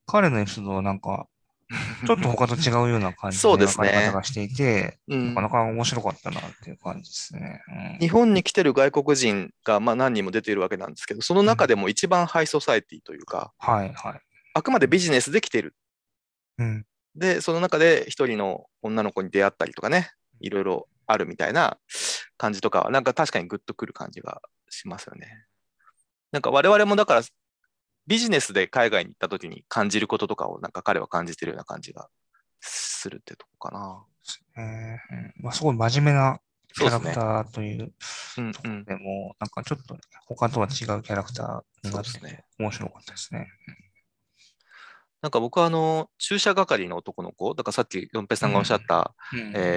Speaker 1: 彼のエピソードはなんか、ちょっと他と違うような感じ
Speaker 2: そうで
Speaker 1: の描かれ方
Speaker 2: すね。
Speaker 1: がしていて、
Speaker 2: うん。
Speaker 1: なかなか面白かったなっていう感じですね。
Speaker 2: 日本に来てる外国人がまあ何人も出ているわけなんですけど、その
Speaker 1: うん。うん。
Speaker 2: 中でも一番ハイソサエティというか、
Speaker 1: はい、はい。
Speaker 2: あくまでビジネスで来てる。
Speaker 1: うん。
Speaker 2: で、その中で一人の女の子に出会ったりとかね、いろいろあるみたいな感じとかは、なんか確かにグッとくる感じがしますよね。なんか我々もだからビジネスで海外に行った時に感じることとかをなんか彼は感じてるような感じがするってとこかな。
Speaker 1: まあ、すごい真面目なキャラクタ
Speaker 2: そうですね。
Speaker 1: ーというとこ
Speaker 2: うんうん。
Speaker 1: ろでも、なんかちょっとね、他とは違うキャラクターになってて
Speaker 2: そうですね。
Speaker 1: 面白かったですね。
Speaker 2: なんか僕は注射係の男の子、だからさっきヨンペさんがおっしゃっ
Speaker 1: うん。
Speaker 2: た、
Speaker 1: うん。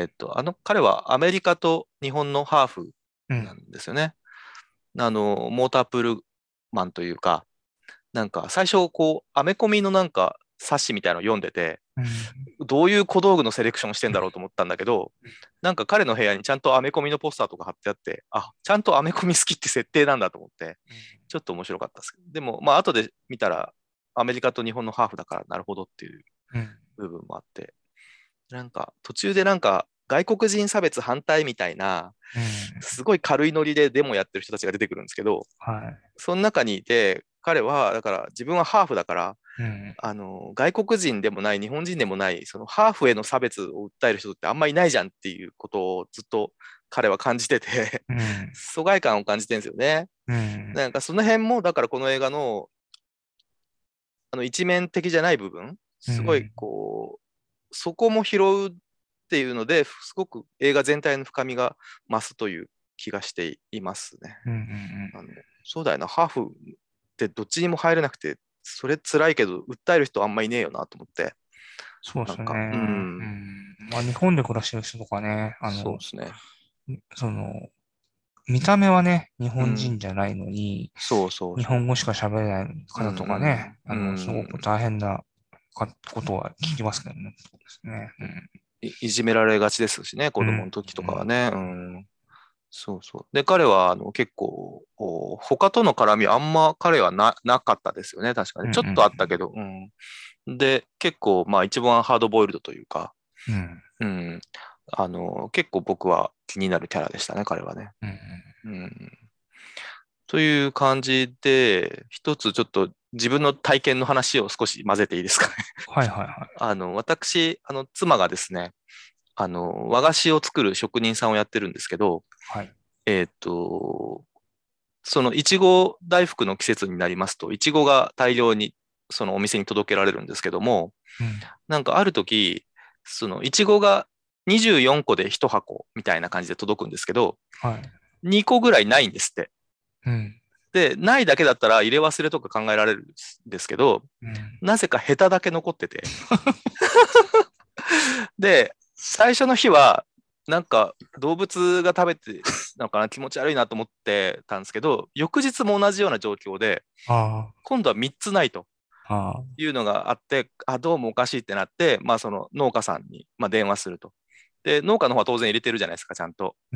Speaker 2: 彼はアメリカと日本のハーフ
Speaker 1: うん。
Speaker 2: なんですよね。モータープールマンというか、なんか最初こう、アメコミのなんか冊子みたいなのを読んでて、
Speaker 1: うん。
Speaker 2: どういう小道具のセレクションしてんだろうと思ったんだけど、なんか彼の部屋にちゃんとアメコミのポスターとか貼ってあって、あ、ちゃんとアメコミ好きって設定なんだと思って、ちょっと面白かったですけど、でも、まあ、後で見たら、アメリカと日本のハーフだからなるほどっていう
Speaker 1: うん。
Speaker 2: 部分もあって、なんか途中でなんか外国人差別反対みたいな、
Speaker 1: うん。
Speaker 2: すごい軽いノリでデモやってる人たちが出てくるんですけど、
Speaker 1: はい。
Speaker 2: その中にいて、彼は、だから自分はハーフだから、
Speaker 1: うん。
Speaker 2: 外国人でもない、日本人でもない、そのハーフへの差別を訴える人ってあんまりいないじゃんっていうことをずっと彼は感じてて
Speaker 1: うん。
Speaker 2: 疎外感を感じてるんですよね。
Speaker 1: うん。
Speaker 2: なんかその辺も、だからこの映画の一面的じゃない部分、すごい
Speaker 1: うん。
Speaker 2: こう、そこも拾うっていうので、すごく映画全体の深みが増すという気がしていますね。
Speaker 1: うん。うん。
Speaker 2: あのそうだよな、ハーフってどっちにも入れなくて、それ辛いけど、訴える人あんまいねえよなと思って、
Speaker 1: そうです
Speaker 2: なんか、う
Speaker 1: ね。う
Speaker 2: ん、
Speaker 1: ん。まあ、日本で暮らしてる人とかね、
Speaker 2: そうですね。
Speaker 1: その、見た目はね、日本人
Speaker 2: うん、
Speaker 1: じゃないのに、
Speaker 2: そうそう
Speaker 1: 日本
Speaker 2: そ
Speaker 1: 語しか喋れない
Speaker 2: う。う
Speaker 1: 方とかね、
Speaker 2: ん、うん、う
Speaker 1: すごく
Speaker 2: ん。
Speaker 1: 大変なことは聞きますけどね。そうですね。
Speaker 2: いじめられがちですしね、子
Speaker 1: うん。
Speaker 2: 供の時とかはね。うん、そうそう。で、彼は結構、他との絡みあんま彼はなかったですよね、確かに。
Speaker 1: うん。う
Speaker 2: ちょっとあ
Speaker 1: ん。
Speaker 2: ったけど、うん。で、結構、まあ一番ハードボイルドというか、
Speaker 1: うん。
Speaker 2: うん。結構僕は気になるキャラでしたね、彼はね。
Speaker 1: うん。
Speaker 2: うん。という感じで、一つちょっと自分の体験の話を少し混ぜていいですかね。
Speaker 1: はいはいはい。
Speaker 2: 私、妻がですね、和菓子を作る職人さんをやってるんですけど、
Speaker 1: はい。
Speaker 2: えっと、そのいちご大福の季節になりますと、いちごが大量にそのお店に届けられるんですけども、
Speaker 1: うん。
Speaker 2: なんかある時、そのいちごが24個で1箱みたいな感じで届くんですけど、
Speaker 1: はい。
Speaker 2: 2個ぐらいないんですって。
Speaker 1: うん。
Speaker 2: で、ないだけだったら入れ忘れとか考えられるんですけど、
Speaker 1: うん。
Speaker 2: なぜかヘタだけ残ってて。で、最初の日は、なんか動物が食べてなのかな、気持ち悪いなと思ってたんですけど、翌日も同じような状況で、
Speaker 1: あ
Speaker 2: 今度は3つないと
Speaker 1: あ。ああ。
Speaker 2: いうのがあって、あ、どうもおかしいってなって、まあその農家さんにまあ電話すると。で、農家の方は当然入れてるじゃないですか、ちゃんと。
Speaker 1: うん。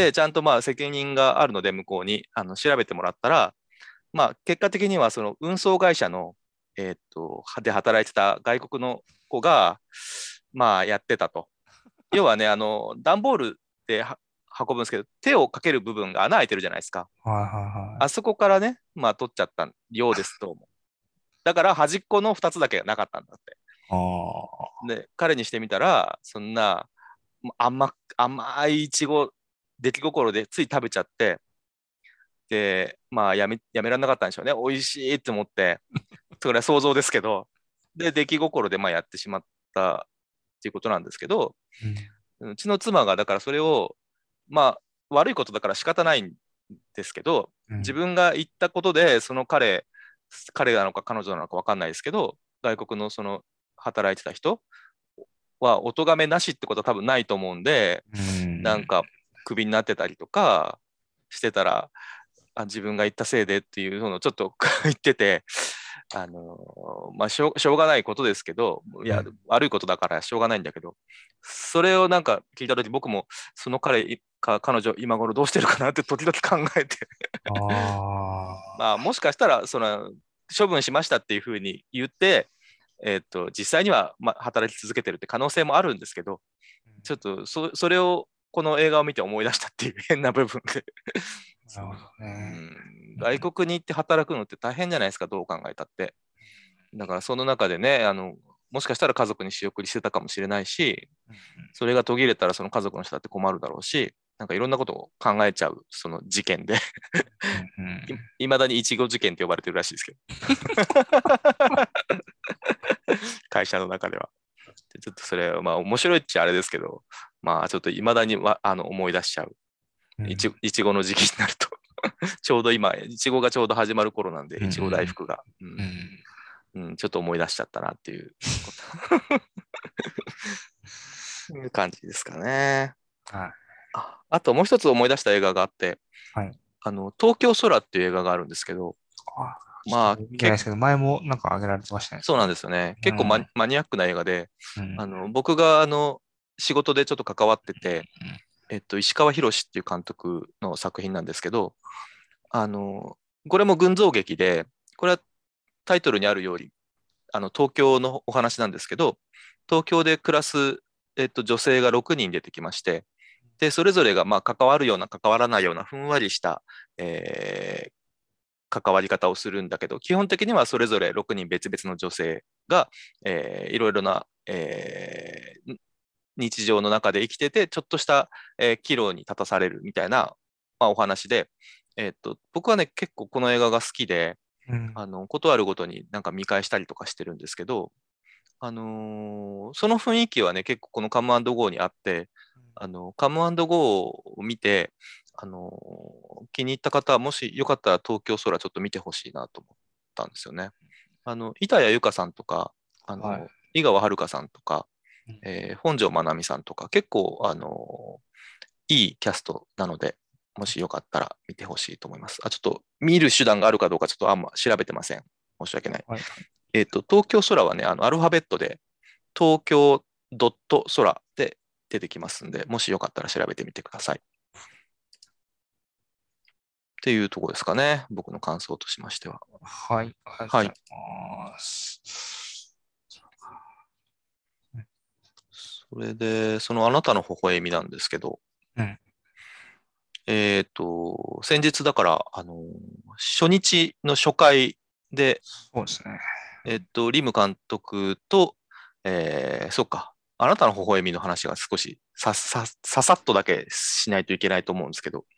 Speaker 2: で、ちゃんとまあ責任があるので、向こうに調べてもらったら、まあ結果的にはその運送会社の、で働いてた外国の子が、まあやってたと。要はね、段ボールで運ぶんですけど、手をかける部分が穴開いてるじゃないですか。
Speaker 1: はいはいはい。
Speaker 2: あそこからね、まあ取っちゃったようです、どうも。だから端っこの2つだけなかったんだって。
Speaker 1: ああ。
Speaker 2: で、彼にしてみたら、そんな甘いいちご、出来心でつい食べちゃって、で、まあやめられなかったんでしょうね。美味しいって思って、それは想像ですけど、で、出来心でまあやってしまったっていうことなんですけど、
Speaker 1: うん。
Speaker 2: うちの妻がだからそれを、まあ悪いことだから仕方ないんですけど、
Speaker 1: うん。
Speaker 2: 自分が言ったことで、その彼なのか彼女なのか分かんないですけど、外国のその働いてた人はお咎めなしってことは多分ないと思うんで、
Speaker 1: うん。
Speaker 2: なんかクビになってたりとかしてたら、自分が言ったせいでっていうのをちょっと言ってて、まあしょうがないことですけど、いや、
Speaker 1: うん。
Speaker 2: 悪いことだからしょうがないんだけど、それをなんか聞いたとき、僕もその彼女、今頃どうしてるかなって時々考えて、
Speaker 1: ああ。
Speaker 2: まあもしかしたら、処分しましたっていうふうに言って、 実際には、働き続けてるって可能性もあるんですけど、ちょっとそれをこの映画を見て思い出したっていう変な部分で
Speaker 1: なるほどね。
Speaker 2: 外国に行って働くのって大変じゃないですか、どう考えたって。だからその中でね、もしかしたら家族に仕送りしてたかもしれないし、それが途切れたらその家族の人だって困るだろうし、なんかいろんなことを考えちゃう、その事件でいまだにいちご事件って呼ばれてるらしいですけど会社の中では。ちょっとそれは面白いっちゃあれですけど、ちょっといまだに思い出しちゃう。いちごの時期になるとちょうど今、いちごがちょうど始まる頃なんで、いちご大福が、ちょっと思い出しちゃったなっていう感じですかね。あともう一つ思い出した映画があって、東京空っていう映画があるんですけど、
Speaker 1: 前もなんか挙げられてましたね。
Speaker 2: そうなんですよね。結構マニアックな映画で、僕が仕事でちょっと関わってて、石川博っていう監督の作品なんですけど、これも群像劇で、これはタイトルにあるように、東京のお話なんですけど、東京で暮らす、女性が6人出てきまして、で、それぞれが関わるような、関わらないような、ふんわりした、関わり方をするんだけど、基本的にはそれぞれ6人別々の女性が、いろいろな、日常の中で生きてて、ちょっとした、岐路に立たされるみたいな、お話で、僕はね、結構この映画が好きで、ことあるごとになんか見返したりとかしてるんですけど、その雰囲気はね、結構このカムアンドゴーにあって、カムアンドゴーを見て、気に入った方は、もしよかったら東京空ちょっと見てほしいなと思ったんですよね。板谷由夏さんとか、井川遥さんとか、本上まなみさんとか、結構、いいキャストなので、もしよかったら見てほしいと思います。ちょっと見る手段があるかどうかちょっとあんま調べてません。申し訳ない。東京空はね、アルファベットで、東京ドット空で出てきますんで、もしよかったら調べてみてください。っていうところですかね。僕の感想としましては。
Speaker 1: はい。ありがとうございます。
Speaker 2: それで、そのあなたの微笑みなんですけど、先日だから、初日の初回で、
Speaker 1: そうですね。
Speaker 2: リム監督と、そっか、あなたの微笑みの話が少しささっとだけしないといけないと思うんですけど、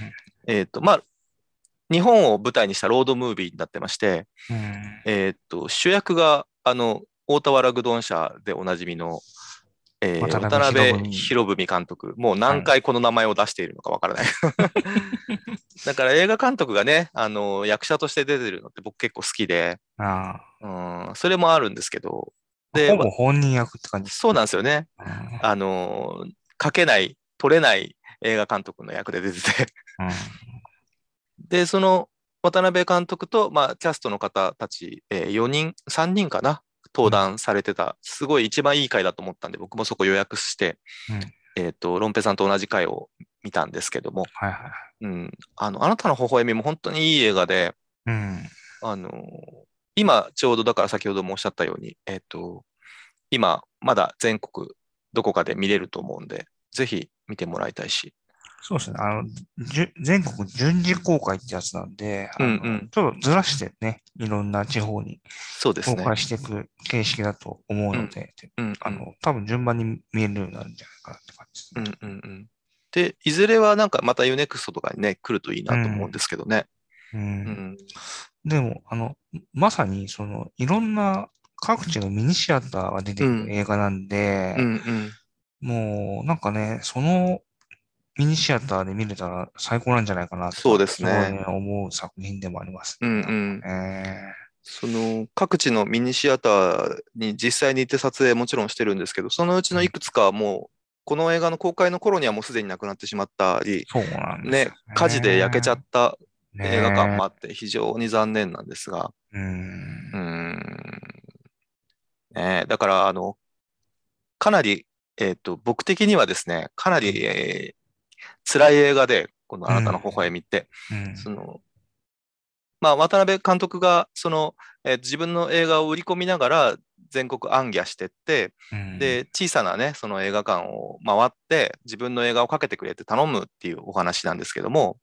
Speaker 2: 日本を舞台にしたロードムービーになってまして、主役が、大田原グドン社でおなじみの、渡辺博文監督。もう何回この名前を出しているのかわからない。だから映画監督がね、役者として出てるのって僕結構好きで、それもあるんですけど、
Speaker 1: ほぼ本人役って感じ。
Speaker 2: そうなんですよね。書けない、撮れない映画監督の役で出ててで、その渡辺監督と、キャストの方たち、4人、3人かな、登壇されてた、すごい一番いい回だと思ったんで、僕もそこ予約して、ロンペさんと同じ回を見たんですけども、あなたの微笑みも本当にいい映画で、今、ちょうどだから先ほどもおっしゃったように、今、まだ全国どこかで見れると思うんで、ぜひ見てもらいたいし。
Speaker 1: そうですね。全国順次公開ってやつなんで、ちょっとずらしてね、いろんな地方に公開していく形式だと思うので、多分順番に見えるようになるんじゃないかなって感じですね。
Speaker 2: で、いずれはなんかまたユネクストとかにね、来るといいなと思うんですけどね。
Speaker 1: でも、まさに、いろんな各地のミニシアターが出てくる映画なんで、もう、なんかね、そのミニシアターで見れたら最高なんじゃないかなと、
Speaker 2: そうですね。
Speaker 1: 思う作品でもあります
Speaker 2: ね。その各地のミニシアターに実際に行って撮影もちろんしてるんですけど、そのうちのいくつかはもう、この映画の公開の頃にはもうすでになくなってしまったり、ね、火事で焼けちゃった映画館もあって非常に残念なんですが、だから、かなり、僕的にはですね、かなり、辛い映画で、このあなたの微笑みって、渡辺監督が、自分の映画を売り込みながら、 全国行脚してって、で、小さなね、その映画館を回って、自分の映画をかけてくれって頼むっていうお話なんですけども、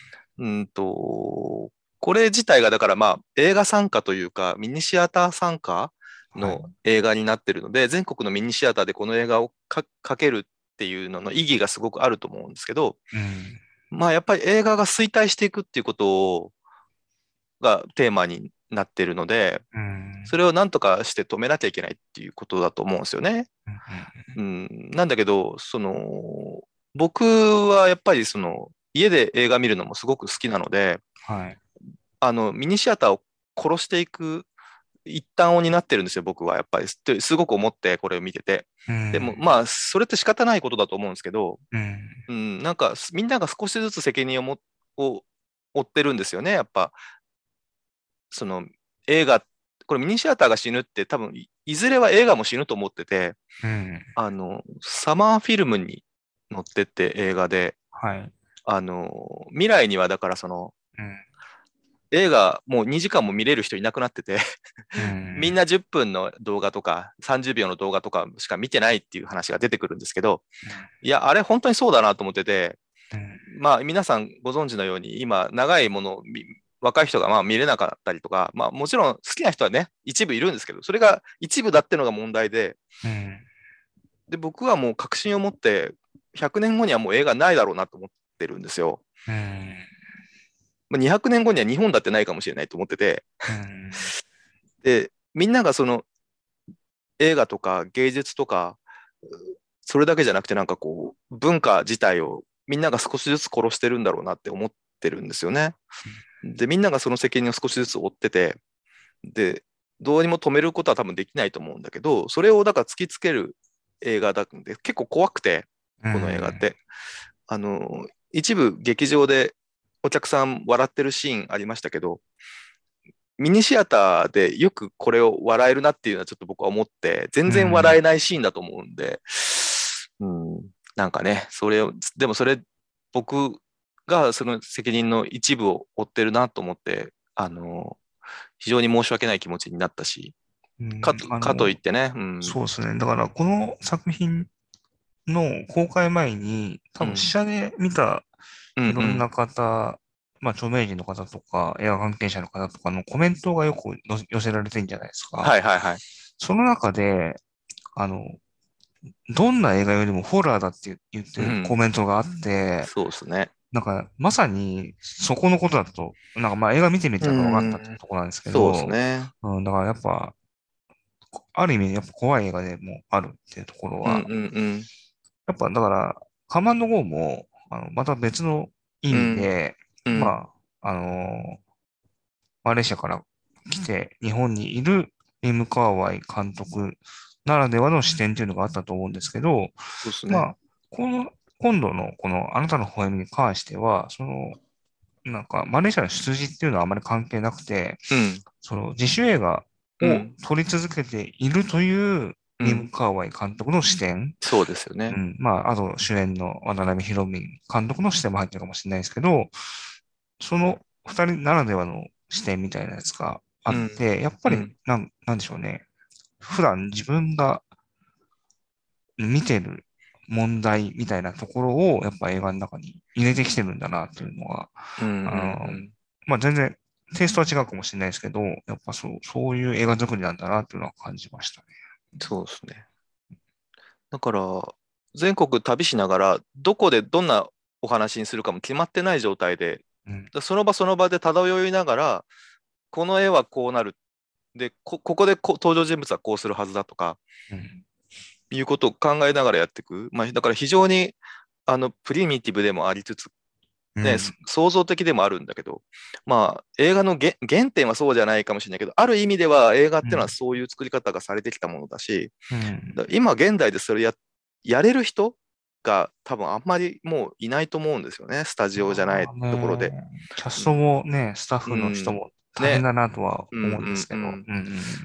Speaker 2: これ自体がだからまあ映画参加というかミニシアター参加
Speaker 1: はい。
Speaker 2: の映画になってるので、全国のミニシアターでこの映画をかけるっていうのの意義がすごくあると思うんですけど、まあやっぱり映画が衰退していくっていうことがテーマになってるので、それを何とかして止めなきゃいけないっていうことだと思うんですよね。なんだけど、僕はやっぱり家で映画見るのもすごく好きなので、
Speaker 1: はい。
Speaker 2: ミニシアターを殺していく一端を担ってるんですよ、僕はやっぱり。ってすごく思って、これを見てて。でも、まあ、それって仕方ないことだと思うんですけど、なんか、みんなが少しずつ責任を負ってるんですよね、やっぱ。その、映画、これミニシアターが死ぬって多分いずれは映画も死ぬと思ってて、サマーフィルムに乗ってって映画で、
Speaker 1: はい。
Speaker 2: 未来にはだから映画もう2時間も見れる人いなくなっててみんな10分の動画とか30秒の動画とかしか見てないっていう話が出てくるんですけど、いや、あれ本当にそうだなと思ってて、まあ皆さんご存知のように今長いものを若い人がまあ見れなかったりとか、まあもちろん好きな人はね、一部いるんですけど、それが一部だってのが問題で、で、僕はもう確信を持って100年後にはもう映画ないだろうなと思ってるんですよ。まあ、200年後には日本だってないかもしれないと思ってて、で、みんなが映画とか芸術とか、それだけじゃなくてなんかこう、文化自体をみんなが少しずつ殺してるんだろうなって思ってるんですよね。で、みんながその責任を少しずつ負ってて、で、どうにも止めることは多分できないと思うんだけど、それをだから突きつける映画だんで結構怖くて、この映画って。一部劇場でお客さん笑ってるシーンありましたけど、ミニシアターでよくこれを笑えるなっていうのはちょっと僕は思って、全然笑えないシーンだと思うんで、うん、なんかね、でもそれ、僕がその責任の一部を負ってるなと思って、非常に申し訳ない気持ちになったし、かといってね、
Speaker 1: そうですね。だから、この作品の公開前に、多分、試
Speaker 2: うん、
Speaker 1: 写で見た
Speaker 2: うん、うん、
Speaker 1: いろんな方、まあ、著名人の方とか、映画関係者の方とかのコメントがよく寄せられてるんじゃないですか。
Speaker 2: はいはいはい。
Speaker 1: その中で、あの、どんな映画よりもホラーだって言ってるコ
Speaker 2: うん、
Speaker 1: メントがあって、
Speaker 2: そうですね。
Speaker 1: なんか、まさに、そこのことだと、なんかまあ映画見てみ
Speaker 2: う
Speaker 1: たら分かったって
Speaker 2: ん、
Speaker 1: ところなんですけ
Speaker 2: そうです
Speaker 1: ど、
Speaker 2: ね。
Speaker 1: だからやっぱ、ある意味、やっぱ怖い映画でもあるっていうところ
Speaker 2: うん、
Speaker 1: は、
Speaker 2: うん、うん、
Speaker 1: やっぱだから、カマンド GO も、また別の意
Speaker 2: うん、
Speaker 1: 味で、
Speaker 2: うん、
Speaker 1: まあ、マレーシアから来て、日本にいるリム・カーワイ監督ならではの視点っていうのがあったと思うんですけど、
Speaker 2: そうですね。
Speaker 1: まあ、今度のこのあなたの微笑みに関しては、なんか、マレーシアの出自っていうのはあまり関係なくて、
Speaker 2: うん、
Speaker 1: その自主映画を
Speaker 2: うん、
Speaker 1: 撮り続けているというリム・
Speaker 2: うん、
Speaker 1: カーワイ監督の視点、
Speaker 2: そうですよね。
Speaker 1: まあ、あと主演の渡辺裕美監督の視点も入ってるかもしれないですけど、その二人ならではの視点みたいなやつがあ
Speaker 2: うん、
Speaker 1: って、やっぱり、
Speaker 2: うん、
Speaker 1: なんでしょうね。普段自分が見てる問題みたいなところを、やっぱ映画の中に入れてきてるんだなっていうのが、
Speaker 2: うん、うん、
Speaker 1: あの、
Speaker 2: うん。
Speaker 1: まあ、全然、テイストは違うかもしれないですけど、やっぱそういう映画作りなんだなっていうのは感じましたね。
Speaker 2: そうですね。だから、全国旅しながら、どこでどんなお話にするかも決まってない状態で、
Speaker 1: うん。
Speaker 2: その場その場で漂いながら、この絵はこうなる。で、ここで登場人物はこうするはずだとか、
Speaker 1: うん。
Speaker 2: いうことを考えながらやっていく。まあ、だから非常に、プリミティブでもありつつ、ね、
Speaker 1: うん。
Speaker 2: 創造的でもあるんだけど、まあ、映画の原点はそうじゃないかもしれないけど、ある意味では映画っていうのは
Speaker 1: うん。
Speaker 2: そういう作り方がされてきたものだし、
Speaker 1: うん。
Speaker 2: 今現代でそれやれる人が多分あんまりもういないと思うんですよね。スタジオじゃない
Speaker 1: まあ
Speaker 2: ところで。
Speaker 1: ね、キャスト
Speaker 2: うん。
Speaker 1: もね、スタッ
Speaker 2: う
Speaker 1: フの人
Speaker 2: ん。
Speaker 1: も大変
Speaker 2: ね。
Speaker 1: だなとは
Speaker 2: うん
Speaker 1: 思うんですけど。
Speaker 2: うんうん。
Speaker 1: うん。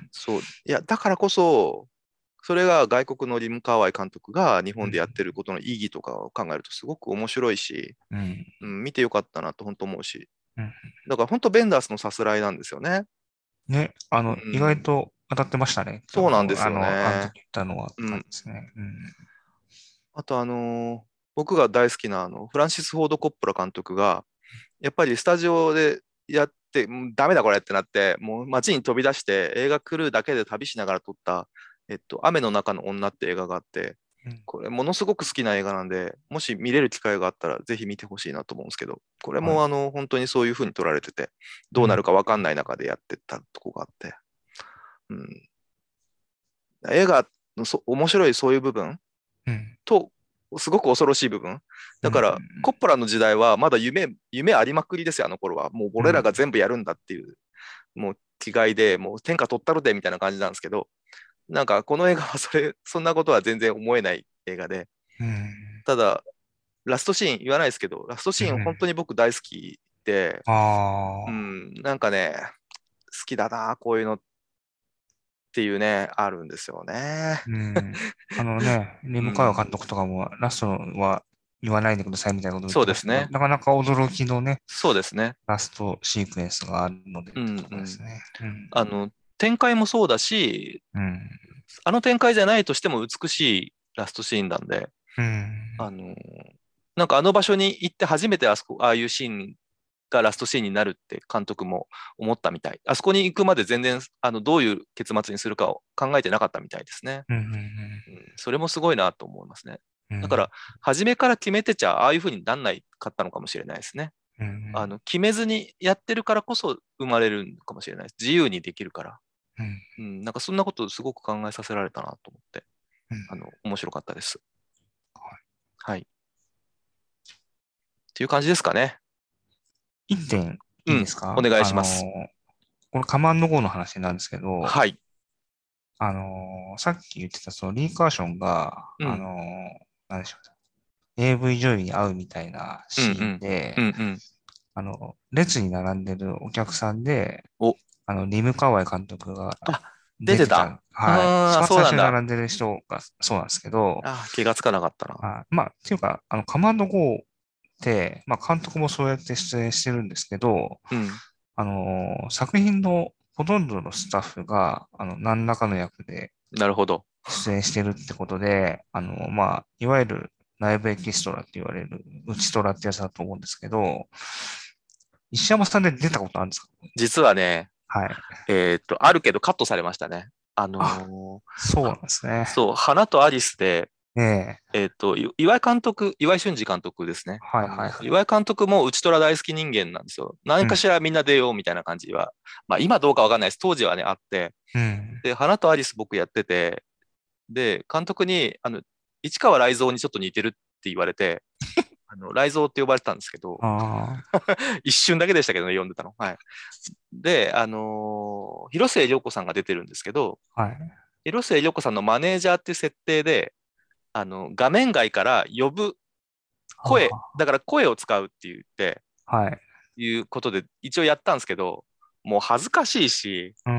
Speaker 2: そう。いや、だからこそ、それが外国のリム・カーワイ監督が日本でやってることの意義とかを考えるとすごく面白いし、
Speaker 1: うん。
Speaker 2: 見てよかったなと本当思うし。
Speaker 1: うん。
Speaker 2: だから本当ベンダースのさすらいなんですよね。
Speaker 1: ね、
Speaker 2: う
Speaker 1: 意外
Speaker 2: ん。
Speaker 1: と当たってましたね。
Speaker 2: そうなんですよ
Speaker 1: あの
Speaker 2: ね。
Speaker 1: 時言ったのはって
Speaker 2: うん。
Speaker 1: 感じですね。うん。
Speaker 2: あと僕が大好きなフランシス・フォード・コッポラ監督が、やっぱりスタジオでやって、もうダメだこれってなって、もう街に飛び出して映画クルーだけで旅しながら撮った、雨の中の女って映画があって、
Speaker 1: うん。
Speaker 2: これものすごく好きな映画なんで、もし見れる機会があったらぜひ見てほしいなと思うんですけど、これ
Speaker 1: はい。
Speaker 2: も本当にそういう風に撮られてて、
Speaker 1: うん。
Speaker 2: どうなるかわかんない中でやってったとこがあって、うん、映画の面白いそういう部分
Speaker 1: うん。
Speaker 2: と、すごく恐ろしい部分。
Speaker 1: うん。
Speaker 2: だから、コッポラの時代はまだ夢ありまくりですよ、あの頃は。もう俺らが
Speaker 1: うん。
Speaker 2: 全部やるんだっていう、もう気概で、もう天下取ったるでみたいな感じなんですけど、なんかこの映画はそんなことは全然思えない映画で、
Speaker 1: うん。
Speaker 2: ただ、ラストシーン、言わないですけど、ラストシーン本当に僕大好きで、
Speaker 1: ああ。
Speaker 2: なんかね、好きだな、こういうのっていうね、あるんですよね。
Speaker 1: うん。あのね、リムカワ
Speaker 2: うん、
Speaker 1: 監督とかも、ラストは言わないでくださいみたいなことを言ってましたけど、
Speaker 2: そうですね。
Speaker 1: なかなか驚きのね、
Speaker 2: そうですね。
Speaker 1: ラストシークエンスがあるのでっ
Speaker 2: う
Speaker 1: てと
Speaker 2: んうん。
Speaker 1: ころですね。うん。
Speaker 2: 展開もそうだし、
Speaker 1: うん。
Speaker 2: あの展開じゃないとしても美しいラストシーンなんで、
Speaker 1: うん。
Speaker 2: あの、なんかあの場所に行って初めてああいうシーンがラストシーンになるって監督も思ったみたい。あそこに行くまで全然、どういう結末にするかを考えてなかったみたいですね。
Speaker 1: うん。
Speaker 2: うん、それもすごいなと思いますね。
Speaker 1: うん。
Speaker 2: だから、初めから決めてちゃ、ああいう風になんないかったのかもしれないですね。
Speaker 1: うん。
Speaker 2: 決めずにやってるからこそ生まれるのかもしれないです。自由にできるから。
Speaker 1: うん。
Speaker 2: うん、なんかそんなことすごく考えさせられたなと思って、
Speaker 1: うん。
Speaker 2: 面白かったです。
Speaker 1: はい。
Speaker 2: はい。っていう感じですかね。
Speaker 1: 一点いいで
Speaker 2: うん。
Speaker 1: すか？
Speaker 2: お願いします。
Speaker 1: これカマンド GO の話なんですけど、
Speaker 2: はい。
Speaker 1: さっき言ってたそのリー・カーションが、
Speaker 2: うん。
Speaker 1: なんでしょう、AV 女優に会うみたいなシーン
Speaker 2: うんうん。う
Speaker 1: で、
Speaker 2: んうん。
Speaker 1: 列に並んでるお客さんで、
Speaker 2: お、
Speaker 1: リム・カワイ監督が
Speaker 2: あ、出てた。
Speaker 1: 出てた、はい。一
Speaker 2: ああ、
Speaker 1: 番最初に
Speaker 2: そうなんだ。
Speaker 1: 並んでる人がそうなんですけど、
Speaker 2: あー、気がつかなかったな。
Speaker 1: はい。まあ、っていうか、カマンド GO って、まあ、監督もそうやって出演してるんですけど、
Speaker 2: うん。
Speaker 1: 作品のほとんどのスタッフが、何らかの役で
Speaker 2: なるほど。
Speaker 1: 出演してるってことで、まあ、いわゆる内部エキストラって言われる、内トラってやつだと思うんですけど、石山さんで出たことあるんですか？
Speaker 2: 実はね、
Speaker 1: はい。
Speaker 2: あるけどカットされましたね。
Speaker 1: あ、そうなんですね。
Speaker 2: そう、花とアリスで、
Speaker 1: ええ。
Speaker 2: 岩井俊二監督ですね。
Speaker 1: はいはいはい。
Speaker 2: 岩井監督も内虎大好き人間なんですよ。何か
Speaker 1: うん。
Speaker 2: しらみんな出ようみたいな感じは。まあ今どうかわかんないです。当時はね、あって。
Speaker 1: うん。
Speaker 2: で、花とアリス僕やってて、で、監督に、市川雷蔵にちょっと似てるって言われて、雷蔵って呼ばれてたんですけど、
Speaker 1: あ
Speaker 2: 一瞬だけでしたけどね、読んでたの。はい。で、広末涼子さんが出てるんですけど、
Speaker 1: あ、はい。
Speaker 2: 広末涼子さんのマネージャーっていう設定で、画面外から呼ぶだから声を使うって言って、
Speaker 1: はい。
Speaker 2: いうことで一応やったんですけど、もう恥ずかしいし、
Speaker 1: うん。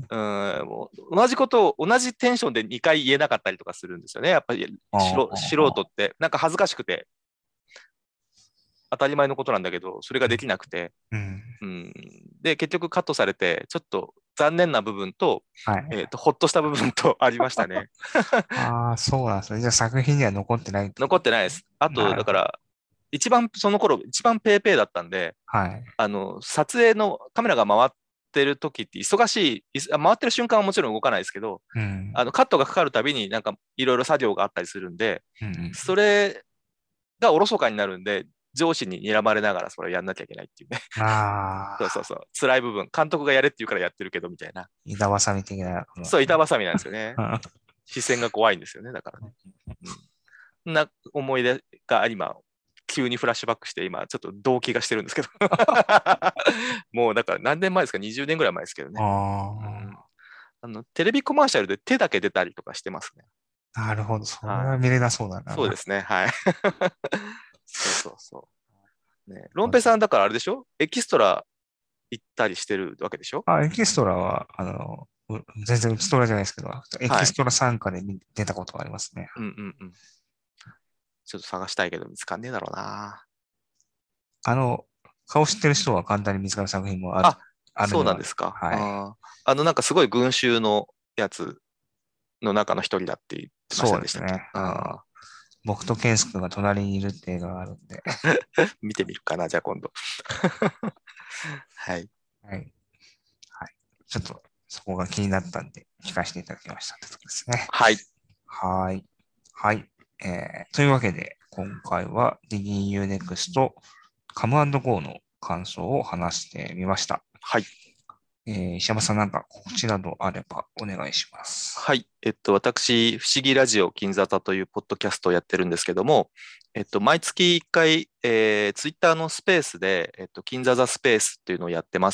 Speaker 2: もう同じことを同じテンションで2回言えなかったりとかするんですよね。やっぱり素人って、なんか恥ずかしくて、当たり前のことなんだけど、それができなくて、
Speaker 1: うん。
Speaker 2: うん、で、結局カットされて、ちょっと残念な部分と、
Speaker 1: はい。
Speaker 2: ほっとした部分とありましたね。
Speaker 1: ああ、そうなんですね。じゃあ作品には残ってないという。
Speaker 2: 残ってないです。あと、
Speaker 1: なるほど。
Speaker 2: だから、その頃、一番ペーペーだったんで、
Speaker 1: はい。
Speaker 2: 撮影のカメラが回ってる時って忙しい、回ってる瞬間はもちろん動かないですけど、
Speaker 1: うん。
Speaker 2: カットがかかるたびになんかいろいろ作業があったりするんで、
Speaker 1: うん。
Speaker 2: それがおろそかになるんで、上司に睨まれながらそれをやんなきゃいけないっていうね。
Speaker 1: あ
Speaker 2: そうそう
Speaker 1: あ、
Speaker 2: そう。辛い部分。監督がやれって言うからやってるけど、みたいな。
Speaker 1: 板挟み的なことなんで
Speaker 2: そう、
Speaker 1: すね。
Speaker 2: 板挟みなんですよね。視線が怖いんですよね、だからね。うん。そんな思い出が今、急にフラッシュバックして、今、ちょっと動機がしてるんですけど。もう、だから何年前ですか？ 20 年ぐらい前ですけどね。うん。
Speaker 1: あ
Speaker 2: テレビコマーシャルで手だけ出たりとかしてますね。
Speaker 1: あ、なるほど。それ
Speaker 2: はい。
Speaker 1: は見れなそうだな。
Speaker 2: そうですね。はい。そうそうそう。ね、ロンペさんだからあれでしょ？エキストラ行ったりしてるわけでしょ？
Speaker 1: エキストラは、全然うちとらじゃないですけど、エ
Speaker 2: はい。
Speaker 1: キストラ参加で出たことがありますね。
Speaker 2: うんうんうん。ちょっと探したいけど見つかんねえだろうな。
Speaker 1: あの、顔知ってる人は簡単に見つかる作品も
Speaker 2: あ、そう
Speaker 1: あるのは、
Speaker 2: なんですか。
Speaker 1: はい。
Speaker 2: なんかすごい群衆のやつの中の一人だって言ってませんでしたっけ？
Speaker 1: そうですね。僕とケンス君が隣にいるって映画があるんで。
Speaker 2: 見てみるかな、じゃあ今度。はい。
Speaker 1: はい。はい。ちょっと、そこが気になったんで、聞かせていただきましたってとこですね。
Speaker 2: はい。
Speaker 1: はい。はい。というわけで、今回は DiggingUNEXT Come&Go の感想を話してみました。
Speaker 2: はい。
Speaker 1: 石山さんなんか告知などあればお願いします。
Speaker 2: はい。私、不思議ラジオ金座座というポッドキャストをやってるんですけども、毎月1回、ツイッターのスペースで、金座座スペースっていうのをやってます。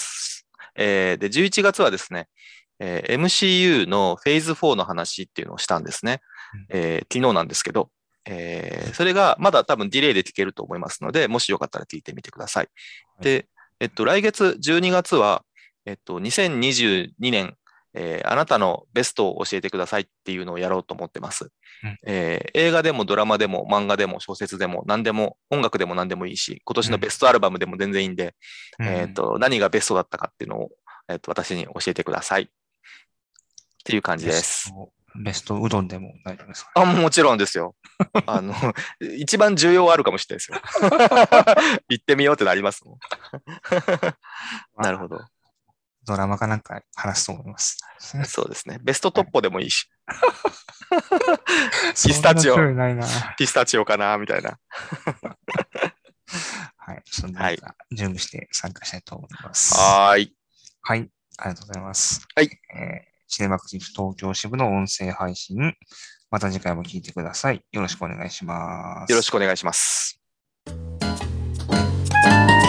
Speaker 2: で、11月はですね、MCU のフェーズ4の話っていうのをしたんですね。昨日なんですけど、それがまだ多分ディレイで聞けると思いますので、もしよかったら聞いてみてください。
Speaker 1: はい。
Speaker 2: で、来月12月は、2022年、あなたのベストを教えてくださいっていうのをやろうと思ってます。
Speaker 1: うん。
Speaker 2: 映画でもドラマでも漫画でも小説でも何でも音楽でも何でもいいし、今年
Speaker 1: うん。
Speaker 2: のベストアルバムでも全然いいんで、
Speaker 1: うん。
Speaker 2: 何がベストだったかっていうのを、私に教えてくださいっていう感じです。
Speaker 1: ベストうどんでも大丈夫ですか
Speaker 2: あ、もちろんですよ。あの、一番重要あるかもしれないですよ。行ってみようってなりますもん。なるほ
Speaker 1: ね。
Speaker 2: ど。
Speaker 1: ドラマかなんか話すと思います。
Speaker 2: そうですね。ベスト
Speaker 1: はい。
Speaker 2: トッポでもいいし、ピス
Speaker 1: そん
Speaker 2: タチオ、
Speaker 1: な種類ないな。
Speaker 2: ピスタチオかな、みたいな。
Speaker 1: はい。ちょっと
Speaker 2: はい。
Speaker 1: 何か準備して参加したいと思います。
Speaker 2: はーい。
Speaker 1: はい。ありがとうございます。
Speaker 2: はい。
Speaker 1: シネマクティブ東京支部の音声配信、また次回も聞いてください。よろしくお願いします。
Speaker 2: よろしくお願いします。